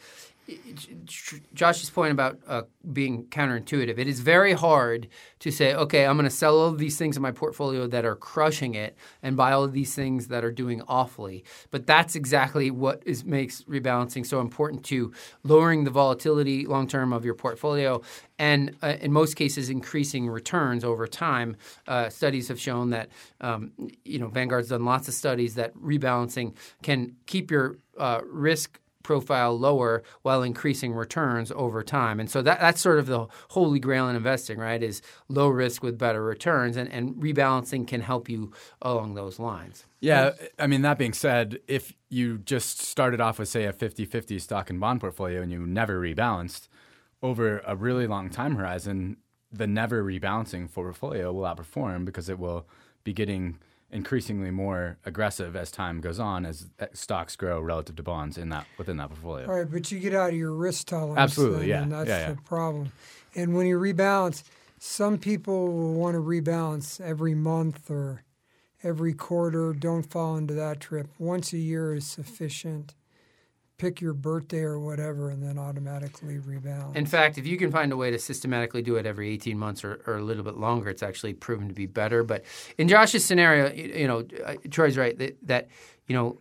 Josh's point about uh, being counterintuitive, it is very hard to say, okay, I'm going to sell all of these things in my portfolio that are crushing it and buy all of these things that are doing awfully. But that's exactly what is makes rebalancing so important to lowering the volatility long-term of your portfolio and, uh, in most cases, increasing returns over time. Uh, studies have shown that, um, you know, Vanguard's done lots of studies that rebalancing can keep your uh, risk profile lower while increasing returns over time. And so that that's sort of the holy grail in investing, right, is low risk with better returns. And, and rebalancing can help you along those lines. Yeah. I mean, that being said, if you just started off with, say, a fifty-fifty stock and bond portfolio and you never rebalanced, over a really long time horizon, the never rebalancing portfolio will outperform because it will be getting increasingly more aggressive as time goes on, as stocks grow relative to bonds in that within that portfolio. Right, but you get out of your risk tolerance. Absolutely, then, yeah. And that's yeah, yeah. the problem. And when you rebalance, some people will want to rebalance every month or every quarter. Don't fall into that trip. Once a year is sufficient. Pick your birthday or whatever, and then automatically rebalance. In fact, if you can find a way to systematically do it every eighteen months or, or a little bit longer, it's actually proven to be better. But in Josh's scenario, you know, Troy's right that, that you know,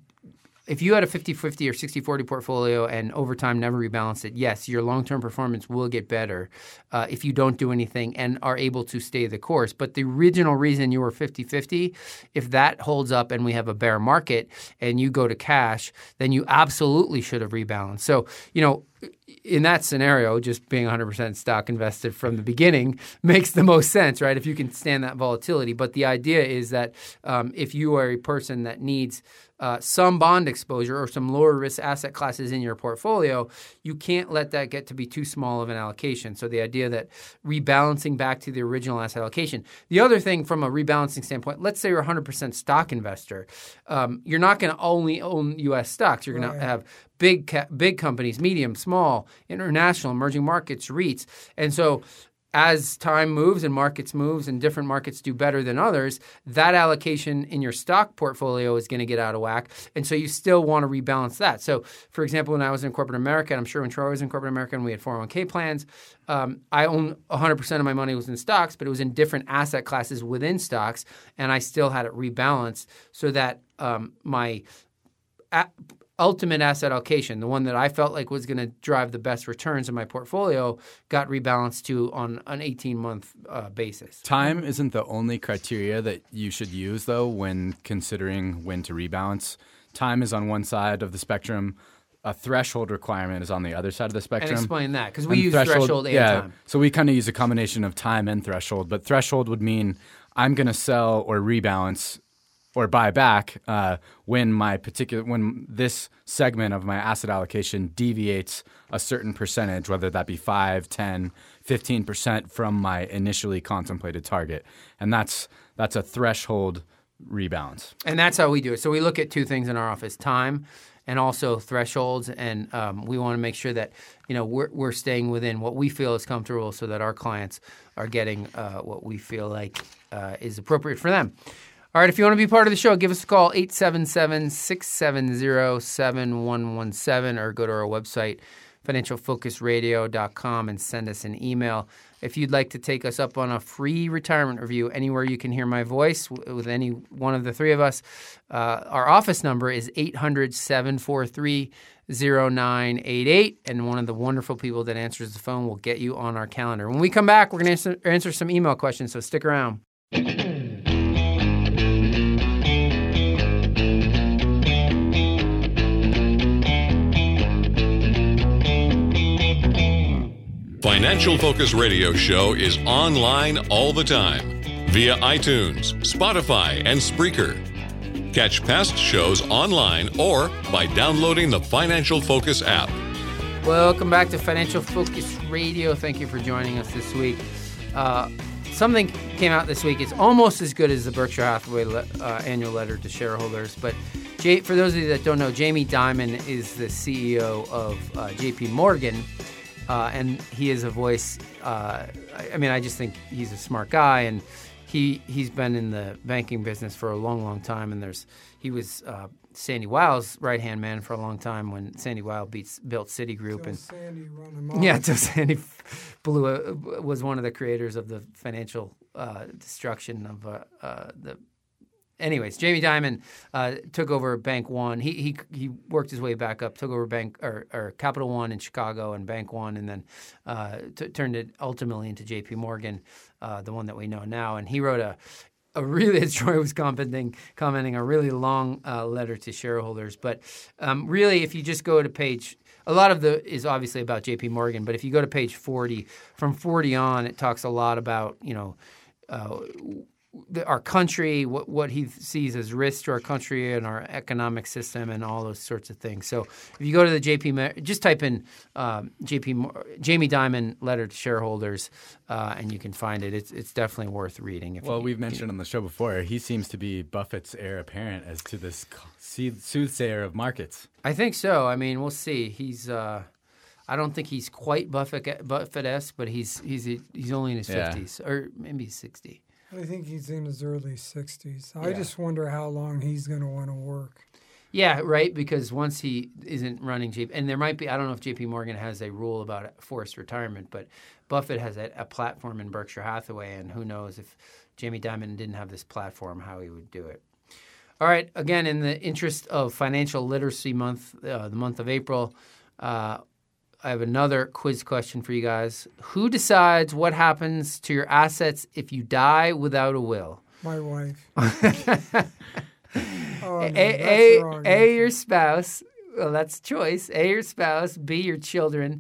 if you had a fifty-fifty or sixty-forty portfolio and over time never rebalanced it, yes, your long-term performance will get better uh, if you don't do anything and are able to stay the course. But the original reason you were fifty-fifty, if that holds up and we have a bear market and you go to cash, then you absolutely should have rebalanced. So, you know, in that scenario, just being one hundred percent stock invested from the beginning makes the most sense, right, if you can stand that volatility. But the idea is that um, if you are a person that needs uh, some bond exposure or some lower risk asset classes in your portfolio, you can't let that get to be too small of an allocation. So the idea that rebalancing back to the original asset allocation. The other thing from a rebalancing standpoint, let's say you're a one hundred percent stock investor. Um, you're not going to only own U S stocks. You're going Right. to have big ca- big companies, medium, small, international, emerging markets, REITs. And so as time moves and markets moves and different markets do better than others, that allocation in your stock portfolio is going to get out of whack. And so you still want to rebalance that. So, for example, when I was in corporate America, and I'm sure when Troy was in corporate America and we had four oh one k plans, um, I owned one hundred percent of my money was in stocks, but it was in different asset classes within stocks, and I still had it rebalanced so that um, my a- ultimate asset allocation, the one that I felt like was going to drive the best returns in my portfolio, got rebalanced to on an eighteen-month uh, basis. Time isn't the only criteria that you should use, though, when considering when to rebalance. Time is on one side of the spectrum. A threshold requirement is on the other side of the spectrum. And explain that, because we And use threshold, and yeah, time. So we kind of use a combination of time and threshold. But threshold would mean I'm going to sell or rebalance or buy back uh, when my particular when this segment of my asset allocation deviates a certain percentage, whether that be five, ten, fifteen percent from my initially contemplated target. And that's that's a threshold rebalance. And that's how we do it. So we look at two things in our office: time and also thresholds. And um, we want to make sure that, you know, we're we're staying within what we feel is comfortable, so that our clients are getting uh, what we feel like uh, is appropriate for them. All right, if you want to be part of the show, give us a call, eight seven seven, six seven zero, seven one one seven, or go to our website, financial focus radio dot com, and send us an email. If you'd like to take us up on a free retirement review anywhere you can hear my voice with any one of the three of us, uh, our office number is eight hundred, seven four three, zero nine eight eight, and one of the wonderful people that answers the phone will get you on our calendar. When we come back, we're going to answer, answer some email questions, so stick around. Financial Focus Radio Show is online all the time via iTunes, Spotify, and Spreaker. Catch past shows online or by downloading the Financial Focus app. Welcome back to Financial Focus Radio. Thank you for joining us this week. Uh, something came out this week. It's almost as good as the Berkshire Hathaway le- uh, annual letter to shareholders. But Jay, for those of you that don't know, Jamie Dimon is the C E O of uh, J P Morgan. uh, and he is a voice. Uh, I, I mean, I just think he's a smart guy, and he he's been in the banking business for a long, long time. And there's he was uh, Sandy Weill's right hand man for a long time when Sandy Weil beats, built Citigroup, Till and Sandy run him off. yeah, so Sandy blew a, was one of the creators of the financial uh, destruction of uh, uh, the. Anyways, Jamie Dimon uh, took over Bank One. He he he worked his way back up, took over Bank or, or Capital One in Chicago and Bank One, and then uh, t- turned it ultimately into J P Morgan, uh, the one that we know now. And he wrote a a really, as Troy was commenting, commenting a really long uh, letter to shareholders. But um, really, if you just go to page, a lot of the is obviously about J P Morgan. But if you go to page forty, from forty on, it talks a lot about you know. Uh, The, our country, what, what he sees as risks to our country and our economic system and all those sorts of things. So if you go to the J P, just type in um, J P Jamie Dimon letter to shareholders, uh, and you can find it. It's it's definitely worth reading. If well, you, we've mentioned on the show before, he seems to be Buffett's heir apparent as to this soothsayer of markets. I think so. I mean, we'll see. He's. Uh, I don't think he's quite Buffett Buffett-esque, but he's he's he's only in his fifties yeah. or maybe sixty. I think he's in his early sixties. I Yeah. just wonder how long he's going to want to work. Yeah, right, because once he isn't running J P, and there might be, I don't know if J P Morgan has a rule about forced retirement, but Buffett has a, a platform in Berkshire Hathaway, and who knows if Jamie Dimon didn't have this platform, how he would do it. All right, again, in the interest of Financial Literacy Month, uh, the month of April, uh, I have another quiz question for you guys. Who decides what happens to your assets if you die without a will? My wife. Oh, no, A, that's A, wrong. A, your spouse. Well, that's choice. A, your spouse. B, your children.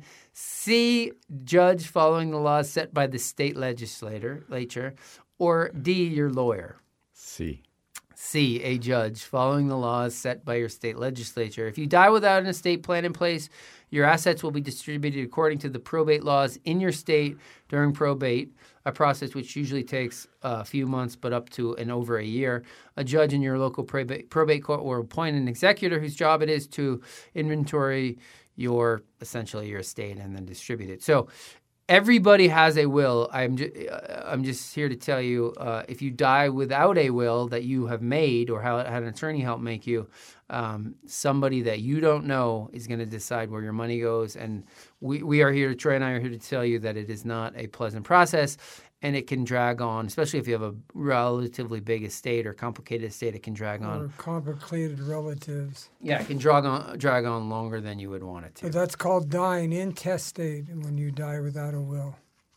C, judge following the laws set by the state legislator, legislature. Or D, your lawyer. C. C, a judge following the laws set by your state legislature. If you die without an estate plan in place, your assets will be distributed according to the probate laws in your state during probate, a process which usually takes a few months but up to and over a year. A judge in your local probate, probate court will appoint an executor whose job it is to inventory your, essentially your estate and then distribute it. So everybody has a will. I'm just, I'm just here to tell you, uh, if you die without a will that you have made or had an attorney help make you, um, somebody that you don't know is going to decide where your money goes. And we, we are here, Troy and I are here to tell you that it is not a pleasant process, and it can drag on, especially if you have a relatively big estate or complicated estate, it can drag Or on. complicated relatives. Yeah, it can drag on, drag on longer than you would want it to. But that's called dying intestate when you die without a will.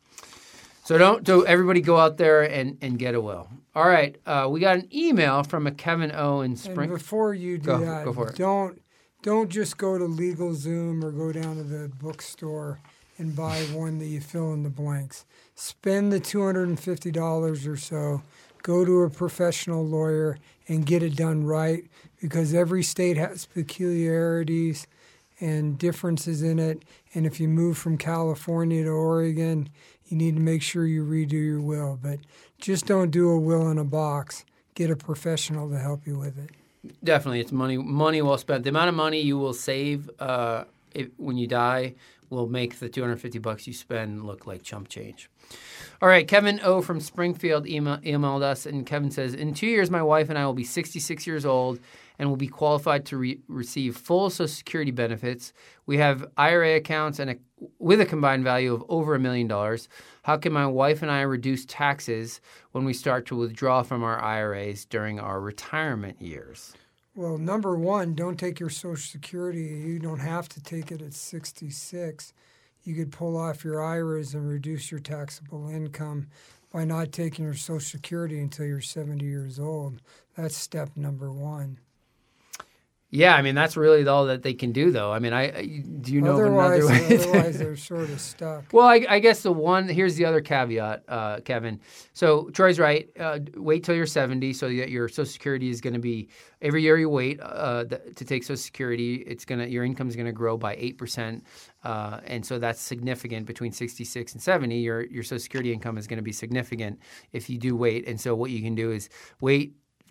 So don't do everybody go out there and, and get a will. All right, uh, we got an email from a Kevin O in Spring. And before you do Go- that, go for it. don't don't just go to LegalZoom or go down to the bookstore and buy one that you fill in the blanks. Spend the two hundred fifty dollars or so, go to a professional lawyer and get it done right, because every state has peculiarities and differences in it. And if you move from California to Oregon, you need to make sure you redo your will. But just don't do a will in a box. Get a professional to help you with it. Definitely, it's money money well spent. The amount of money you will save uh, if, when you die will make the two hundred fifty bucks you spend look like chump change. All right, Kevin O from Springfield email, emailed us, and Kevin says, in two years, my wife and I will be sixty-six years old and will be qualified to re- receive full Social Security benefits. We have I R A accounts and a, with a combined value of over a million dollars. How can my wife and I reduce taxes when we start to withdraw from our I R As during our retirement years? Well, number one, don't take your Social Security. You don't have to take it at sixty-six. You could pull off your I R As and reduce your taxable income by not taking your Social Security until you're seventy years old. That's step number one. Yeah, I mean, that's really all that they can do, though. I mean, I, I do you know otherwise, of another way? otherwise, they're sort of stuck. Well, I, I guess the one, here's the other caveat, uh, Kevin. So Troy's right. Uh, wait till you're seventy so that your Social Security is going to be, every year you wait uh, th- to take Social Security, it's gonna your income is going to grow by eight percent. Uh, and so that's significant between sixty-six and seventy. Your, your Social Security income is going to be significant if you do wait. And so what you can do is wait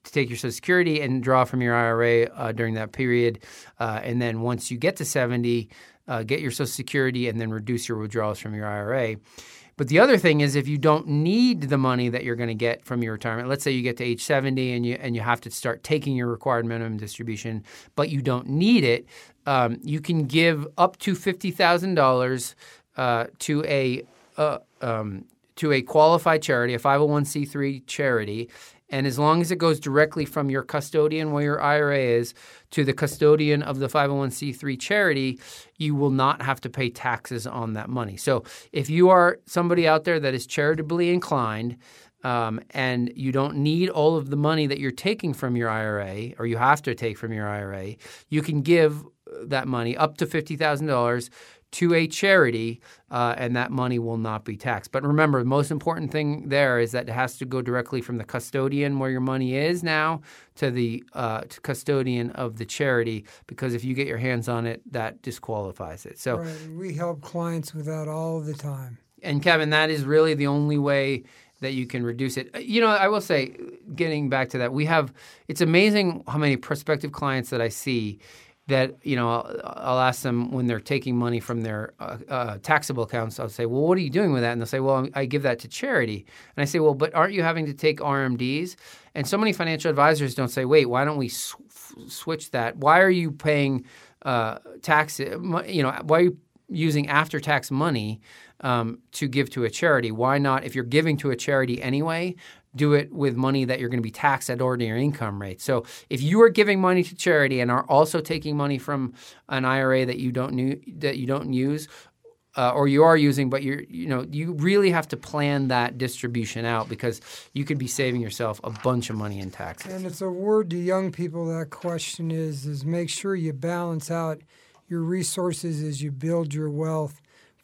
to take your Social Security and draw from your I R A uh, during that period. Uh, and then once you get to seventy, uh, get your Social Security and then reduce your withdrawals from your I R A. But the other thing is if you don't need the money that you're going to get from your retirement, let's say you get to age seventy and you and you have to start taking your required minimum distribution, but you don't need it, um, you can give up to fifty thousand dollars uh, to a uh, um, to a qualified charity, a five oh one c three charity. And as long as it goes directly from your custodian where your I R A is to the custodian of the five oh one c three charity, you will not have to pay taxes on that money. So if you are somebody out there that is charitably inclined um, and you don't need all of the money that you're taking from your I R A or you have to take from your I R A, you can give that money up to fifty thousand dollars to a charity, uh, and that money will not be taxed. But remember, the most important thing there is that it has to go directly from the custodian where your money is now to the uh, to custodian of the charity, because if you get your hands on it, that disqualifies it. So, right. We help clients with that all the time. And Kevin, that is really the only way that you can reduce it. You know, I will say, getting back to that, we have – it's amazing how many prospective clients that I see that, you know, I'll, I'll ask them when they're taking money from their uh, uh, taxable accounts. I'll say, well, what are you doing with that? And they'll say, well, I give that to charity. And I say, well, but aren't you having to take R M Ds? And so many financial advisors don't say, wait, why don't we sw- switch that? Why are you paying uh, tax? You know, why are you using after-tax money um, to give to a charity? Why not, if you're giving to a charity anyway, do it with money that you're going to be taxed at ordinary income rate. So if you are giving money to charity and are also taking money from an I R A that you don't new, that you don't use, uh, or you are using, but you're you know you really have to plan that distribution out, because you could be saving yourself a bunch of money in taxes. And it's a word to young people. That question is is make sure you balance out your resources as you build your wealth.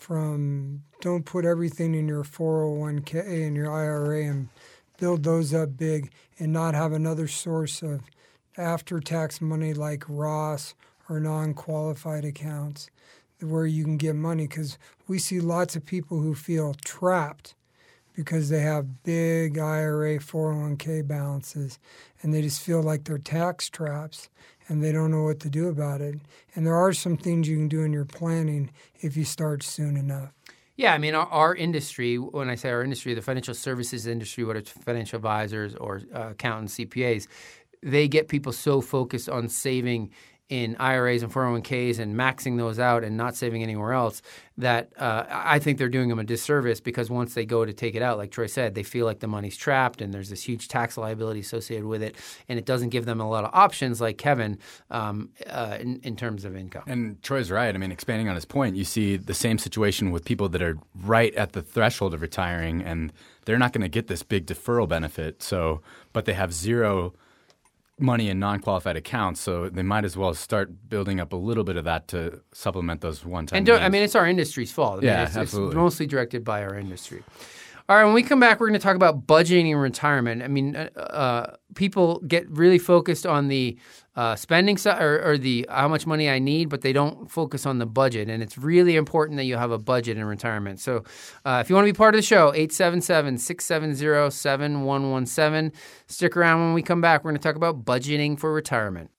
From don't put everything in your four oh one k and your I R A and build those up big, and not have another source of after-tax money like Roth or non-qualified accounts where you can get money, because we see lots of people who feel trapped because they have big I R A four oh one k balances, and they just feel like they're tax traps, and they don't know what to do about it. And there are some things you can do in your planning if you start soon enough. Yeah, I mean, our, our industry, when I say our industry, the financial services industry, whether it's financial advisors or uh, accountants, C P As, they get people so focused on saving in I R As and four oh one k's and maxing those out and not saving anywhere else that uh, I think they're doing them a disservice, because once they go to take it out, like Troy said, they feel like the money's trapped and there's this huge tax liability associated with it, and it doesn't give them a lot of options like Kevin um, uh, in, in terms of income. And Troy's right. I mean, expanding on his point, you see the same situation with people that are right at the threshold of retiring, and they're not going to get this big deferral benefit, so but they have zero money in non-qualified accounts, so they might as well start building up a little bit of that to supplement those one-time And don't, needs. I mean, it's our industry's fault. I mean, Yeah, it's, absolutely. It's mostly directed by our industry. All right, when we come back, we're going to talk about budgeting and retirement. I mean, uh, uh, people get really focused on the uh, spending side or, or the how much money I need, but they don't focus on the budget. And it's really important that you have a budget in retirement. So uh, if you want to be part of the show, eight seven seven, six seven zero, seven one one seven. Stick around. When we come back, we're going to talk about budgeting for retirement.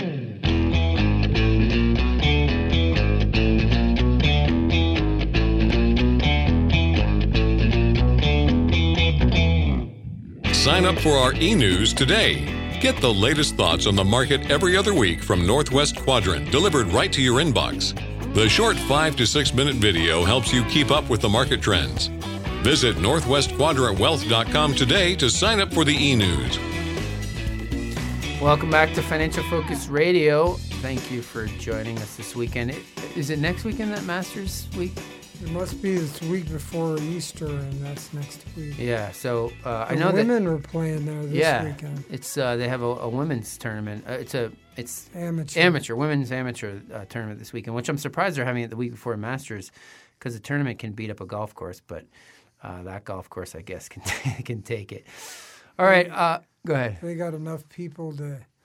Sign up for our e-news today. Get the latest thoughts on the market every other week from Northwest Quadrant, delivered right to your inbox. The short five to six minute video helps you keep up with the market trends. Visit northwest quadrant wealth dot com today to sign up for the e-news. Welcome back to Financial Focus Radio. Thank you for joining us this weekend. Is it next weekend that Masters Week? It must be this week before Easter, and that's next week. Yeah, so uh, I The know that women are playing there this yeah, weekend. it's uh, they have a, a women's tournament. Uh, it's a it's Amateur. amateur women's amateur uh, tournament this weekend, which I'm surprised they're having it the week before Masters, because the tournament can beat up a golf course, but uh, that golf course, I guess, can can take it. All right, uh, go ahead. They got enough people to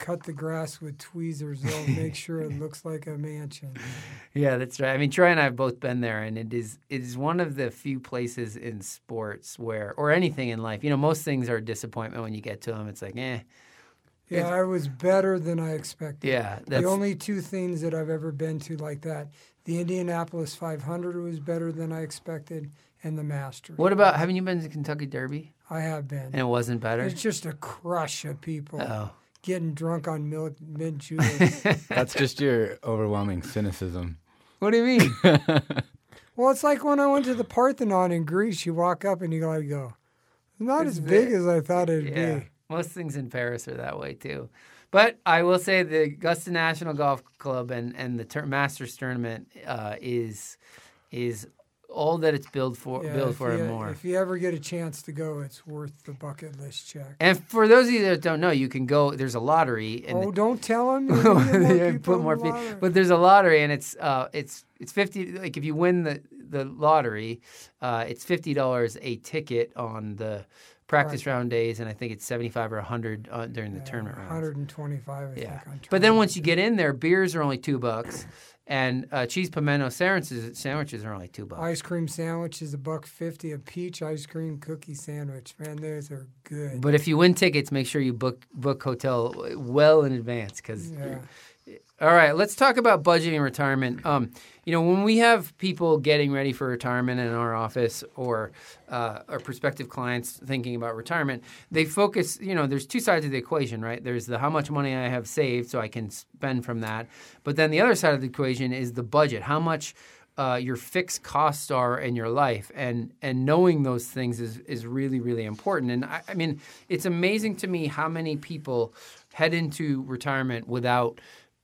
cut the grass with tweezers. They'll make sure it looks like a mansion. Yeah, that's right. I mean, Troy and I have both been there, and it is it is one of the few places in sports where, or anything in life, you know, most things are a disappointment when you get to them. It's like, eh. Yeah, it was better than I expected. Yeah. That's, the only two things that I've ever been to like that, the Indianapolis five hundred was better than I expected, and the Masters. What about, haven't you been to Kentucky Derby? I have been. And it wasn't better? It's just a crush of people. Oh. Getting drunk on milk mid-July. That's just your overwhelming cynicism. What do you mean? Well, it's like when I went to the Parthenon in Greece. You walk up and you gotta go, not It's as big big. as I thought it'd Yeah. be. Most things in Paris are that way, too. But I will say the Augusta National Golf Club and, and the ter- Masters Tournament uh, is is all that it's built for, Yeah, built if for you, and more. If you ever get a chance to go, it's worth the bucket list check. And for those of you that don't know, you can go, there's a lottery. And Oh, don't tell them. You're gonna get more Yeah, people put more in the people. lottery. But there's a lottery, and it's uh, it's it's fifty. Like if you win the the lottery, uh, it's fifty dollars a ticket on the practice Right. round days, and I think it's seventy five or a hundred uh, during the Yeah, tournament rounds. one hundred twenty-five, I Yeah, think. On but then tournament once you day. get in there, beers are only two bucks, and uh, cheese pimento sandwiches sandwiches are only two bucks. Ice cream sandwich is a buck fifty. A peach ice cream cookie sandwich, man, those are good. But if you win tickets, make sure you book book hotel well in advance, because. Yeah. All right, let's talk about budgeting and retirement. Um, you know, when we have people getting ready for retirement in our office, or uh, our prospective clients thinking about retirement, they focus, you know, there's two sides of the equation, right? There's the how much money I have saved so I can spend from that. But then the other side of the equation is the budget, how much uh, your fixed costs are in your life. And and knowing those things is, is really, really important. And I, I mean, it's amazing to me how many people head into retirement without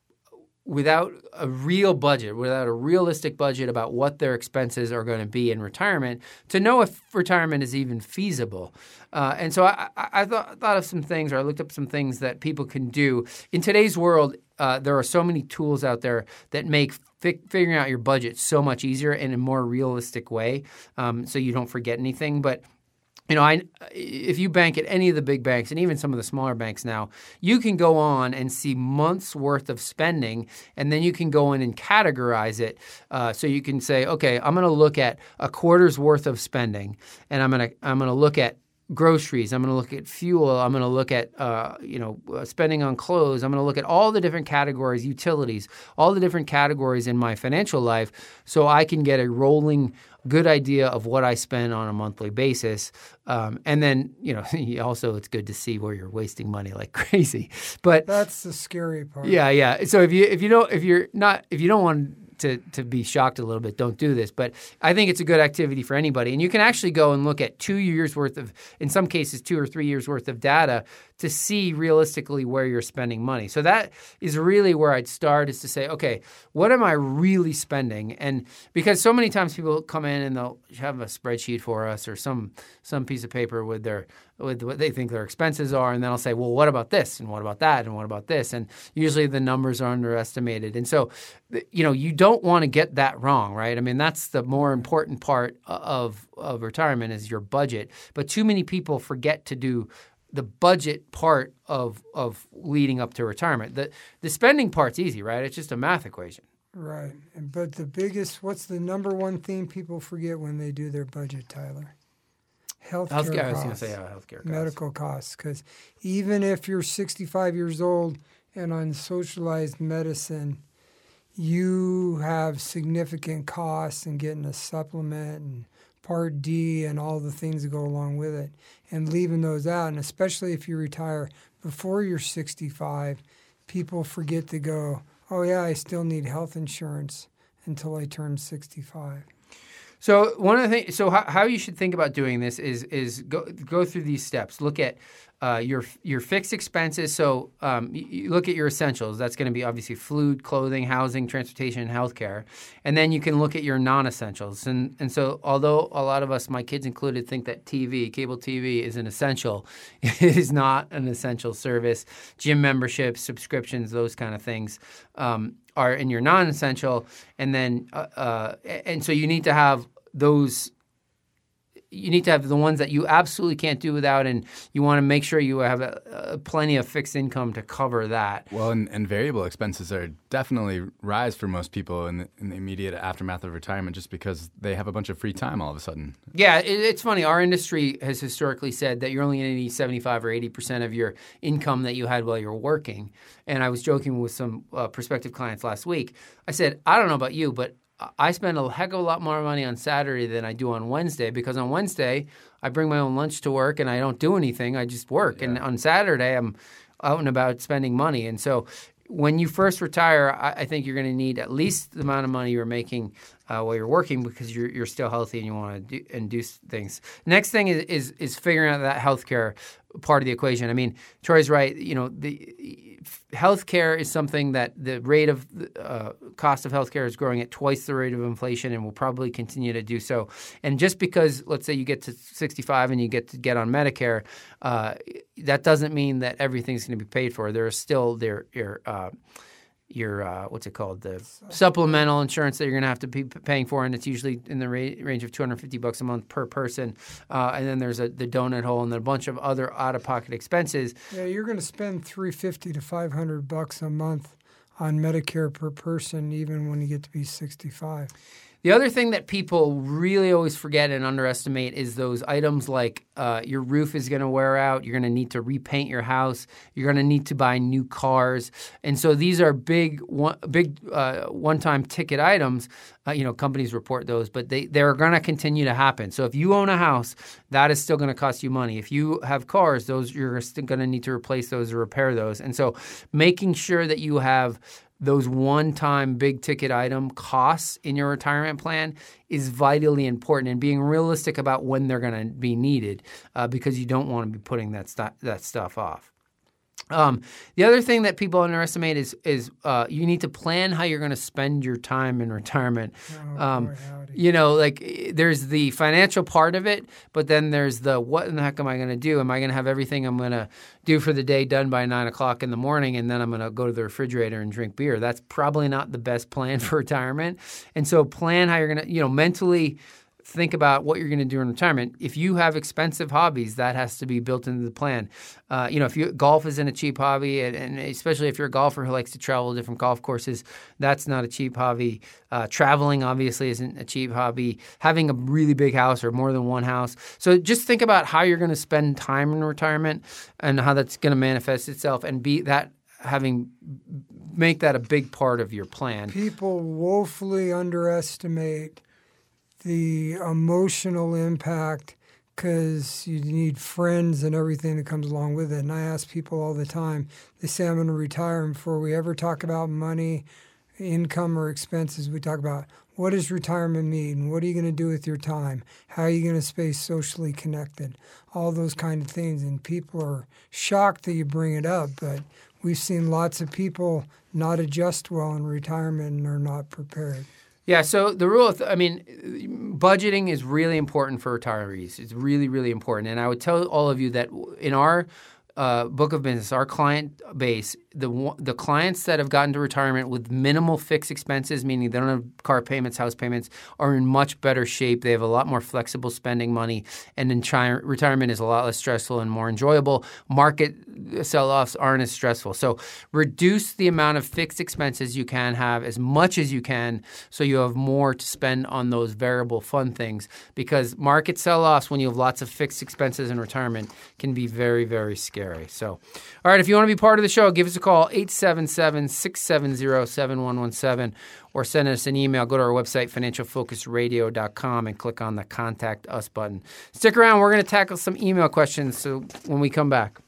without a real budget, without a realistic budget about what their expenses are going to be in retirement, to know if retirement is even feasible. Uh, and so I, I, I thought, thought of some things, or I looked up some things that people can do. In today's world, uh, there are so many tools out there that make fi- figuring out your budget so much easier in a more realistic way, um, so you don't forget anything. But You know, I, if you bank at any of the big banks, and even some of the smaller banks now, you can go on and see months worth of spending, and then you can go in and categorize it. Uh, so you can say, okay, I'm going to look at a quarter's worth of spending, and I'm going to I'm going to look at groceries. I'm going to look at fuel. I'm going to look at uh, you know uh, spending on clothes. I'm going to look at all the different categories, utilities, all the different categories in my financial life, so I can get a rolling good idea of what I spend on a monthly basis. Um, and then, you know, also it's good to see where you're wasting money like crazy. But That's the scary part. yeah, yeah. So if you if you don't if you're not if you don't want to to be shocked a little bit, don't do this. But I think it's a good activity for anybody. And you can actually go and look at two years worth of, in some cases, two or three years worth of data to see realistically where you're spending money. So that is really where I'd start, is to say, okay, what am I really spending? And because so many times people come in and they'll have a spreadsheet for us, or some some piece of paper with their with what they think their expenses are, and then I'll say, well, what about this, and what about that, and what about this? And usually the numbers are underestimated. And so, you know, you don't want to get that wrong, right? I mean, that's the more important part of of retirement, is your budget. But too many people forget to do the budget part of of leading up to retirement. The the spending part's easy, right? It's just a math equation. Right. And- But the biggest, what's the number one thing people forget when they do their budget, Tyler? Healthcare Healthcare, I was going to costs. say, yeah, healthcare costs. Medical costs. Because even if you're sixty-five years old and on socialized medicine, you have significant costs in getting a supplement and Part D and all the things that go along with it, and leaving those out. And especially if you retire before you're sixty-five, people forget to go, oh, yeah, I still need health insurance until I turn sixty-five. So one of the things, so how, how you should think about doing this is is go go through these steps. Look at uh, your your fixed expenses. So um, you, you look at your essentials. That's going to be obviously food, clothing, housing, transportation, and healthcare. And then you can look at your non-essentials. And and so although a lot of us, my kids included, think that T V, cable T V, is an essential, it is not an essential service. Gym memberships, subscriptions, those kind of things Um, are in your non-essential, and then uh, uh, and so you need to have those you need to have the ones that you absolutely can't do without, and you want to make sure you have a, a plenty of fixed income to cover that. Well, and, and variable expenses are definitely rise for most people in the, in the immediate aftermath of retirement, just because they have a bunch of free time all of a sudden. Yeah, it, it's funny. Our industry has historically said that you're only going to need seventy-five or eighty percent of your income that you had while you were working. And I was joking with some uh, prospective clients last week. I said, I don't know about you, but I spend a heck of a lot more money on Saturday than I do on Wednesday, because on Wednesday I bring my own lunch to work and I don't do anything. I just work. Yeah. And on Saturday I'm out and about spending money. And so when you first retire, I, I think you're going to need at least the amount of money you're making uh, while you're working, because you're you're still healthy and you want to do, and do things. Next thing is, is is figuring out that healthcare part of the equation. I mean, Troy's right. You know, the healthcare is something that the rate of uh, cost of healthcare is growing at twice the rate of inflation, and will probably continue to do so. And just because, let's say, you get to sixty-five and you get to get on Medicare, uh, that doesn't mean that everything's going to be paid for. There are still there your uh, your uh, what's it called the supplemental insurance that you're going to have to be paying for, and it's usually in the ra- range of two hundred fifty bucks a month per person. Uh, and then there's a, the donut hole and then a bunch of other out-of-pocket expenses. Yeah, you're going to spend three hundred fifty to five hundred bucks a month on Medicare per person, even when you get to be sixty-five. The other thing that people really always forget and underestimate is those items like uh, your roof is going to wear out, you're going to need to repaint your house, you're going to need to buy new cars. And so these are big one, big uh, one-time ticket items. Uh, you know, companies report those, but they, they're going to continue to happen. So if you own a house, that is still going to cost you money. If you have cars, those you're still going to need to replace those or repair those. And so making sure that you have those one-time big-ticket item costs in your retirement plan is vitally important, and being realistic about when they're going to be needed, uh, because you don't want to be putting that st- that stuff off. Um, the other thing that people underestimate is is uh, you need to plan how you're going to spend your time in retirement. Oh, um, boy, you know, like there's the financial part of it, but then there's the what in the heck am I going to do? Am I going to have everything I'm going to do for the day done by nine o'clock in the morning, and then I'm going to go to the refrigerator and drink beer? That's probably not the best plan for retirement. And so plan how you're going to, you know, mentally think about what you're going to do in retirement. If you have expensive hobbies, that has to be built into the plan. Uh, you know, if you, golf isn't a cheap hobby, and, and especially if you're a golfer who likes to travel to different golf courses, that's not a cheap hobby. Uh, traveling obviously isn't a cheap hobby. Having a really big house or more than one house. So just think about how you're going to spend time in retirement and how that's going to manifest itself, and be that having make that a big part of your plan. People woefully underestimate the emotional impact, because you need friends and everything that comes along with it. And I ask people all the time, they say, I'm going to retire, and before we ever talk about money, income, or expenses, we talk about, what does retirement mean? What are you going to do with your time? How are you going to stay socially connected? All those kind of things. And people are shocked that you bring it up, but we've seen lots of people not adjust well in retirement and are not prepared. Yeah, so the rule of th- I mean, budgeting is really important for retirees. It's really, really important. And I would tell all of you that in our uh, book of business, our client base, the the clients that have gotten to retirement with minimal fixed expenses, meaning they don't have car payments, house payments, are in much better shape. They have a lot more flexible spending money, and in tri- retirement is a lot less stressful and more enjoyable. Market sell-offs aren't as stressful. So reduce the amount of fixed expenses you can have as much as you can, so you have more to spend on those variable fun things, because market sell-offs, when you have lots of fixed expenses in retirement, can be very, very scary. So, all right, if you want to be part of the show, give us a call, eight seven seven, six seven zero, seven one one seven, or send us an email. Go to our website, financial focus radio dot com, and click on the Contact Us button. Stick around. We're going to tackle some email questions so when we come back.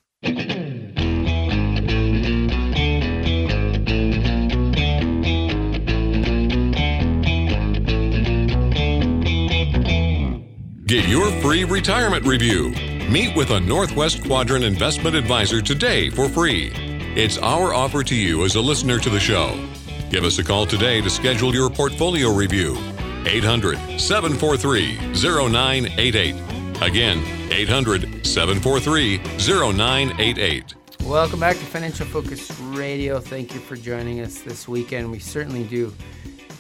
Get your free retirement review. Meet with a Northwest Quadrant investment advisor today for free. It's our offer to you as a listener to the show. Give us a call today to schedule your portfolio review. eight hundred, seven four three, zero nine eight eight. Again, eight hundred, seven four three, zero nine eight eight. Welcome back to Financial Focus Radio. Thank you for joining us this weekend. We certainly do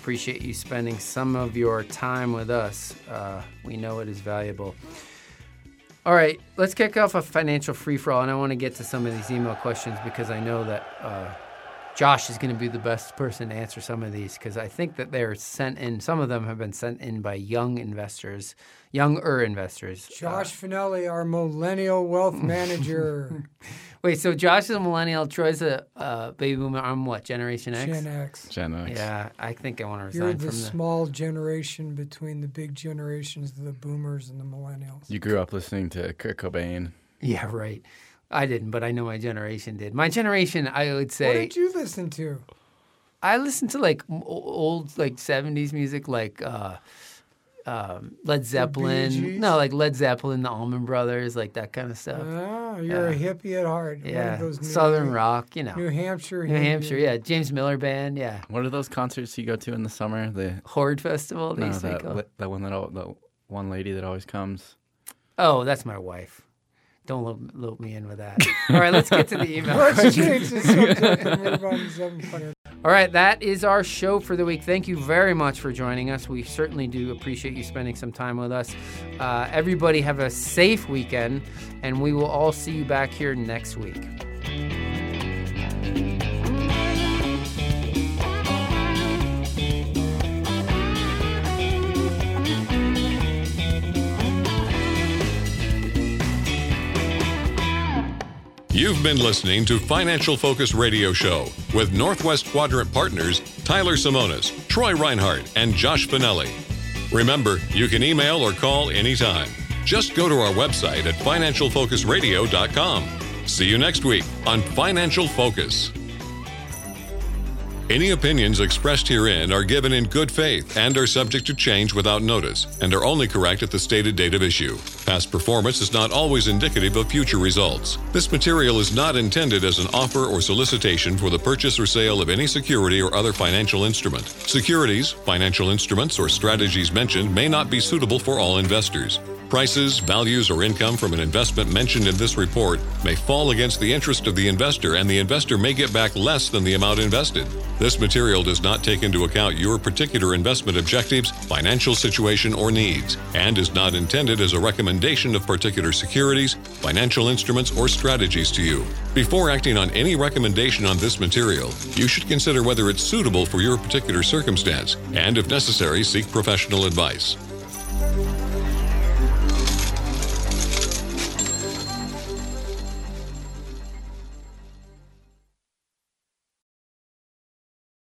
appreciate you spending some of your time with us. Uh, we know it is valuable. All right, let's kick off a financial free-for-all, and I want to get to some of these email questions because I know that uh, Josh is going to be the best person to answer some of these because I think that they're sent in. Some of them have been sent in by young investors, younger investors. Josh uh, Finelli, our millennial wealth manager. Wait, so Josh is a millennial. Troy's a uh, baby boomer. I'm what, Generation X? Gen X. Gen X. Yeah, I think I want to resign You're from the the small generation between the big generations, the boomers and the millennials. You grew up listening to Kurt Cobain. Yeah, right. I didn't, but I know my generation did. My generation, I would say. What did you listen to? I listened to like old, like seventies music, like uh, um, Led Zeppelin. No, like Led Zeppelin, the Allman Brothers, like that kind of stuff. Oh, you're yeah. a hippie at heart. Yeah, One of those Southern New, rock, you know. New Hampshire. New hippie. Hampshire, yeah. James Miller Band, yeah. What are those concerts you go to in the summer? The Horde Festival. They no, used to that, go. li- that one that al- the one lady that always comes. Oh, that's my wife. Don't loop, loop me in with that. All right, let's get to the email. Let's change the subject and move on to something funny. All right, that is our show for the week. Thank you very much for joining us. We certainly do appreciate you spending some time with us. Uh, everybody have a safe weekend, and we will all see you back here next week. You've been listening to Financial Focus Radio Show with Northwest Quadrant partners Tyler Simonis, Troy Reinhardt, and Josh Finelli. Remember, you can email or call anytime. Just go to our website at financial focus radio dot com. See you next week on Financial Focus. Any opinions expressed herein are given in good faith and are subject to change without notice and are only correct at the stated date of issue. Past performance is not always indicative of future results. This material is not intended as an offer or solicitation for the purchase or sale of any security or other financial instrument. Securities, financial instruments, or strategies mentioned may not be suitable for all investors. Prices, values, or income from an investment mentioned in this report may fall against the interest of the investor, and the investor may get back less than the amount invested. This material does not take into account your particular investment objectives, financial situation, or needs, and is not intended as a recommendation of particular securities, financial instruments, or strategies to you. Before acting on any recommendation on this material, you should consider whether it's suitable for your particular circumstance, and if necessary, seek professional advice.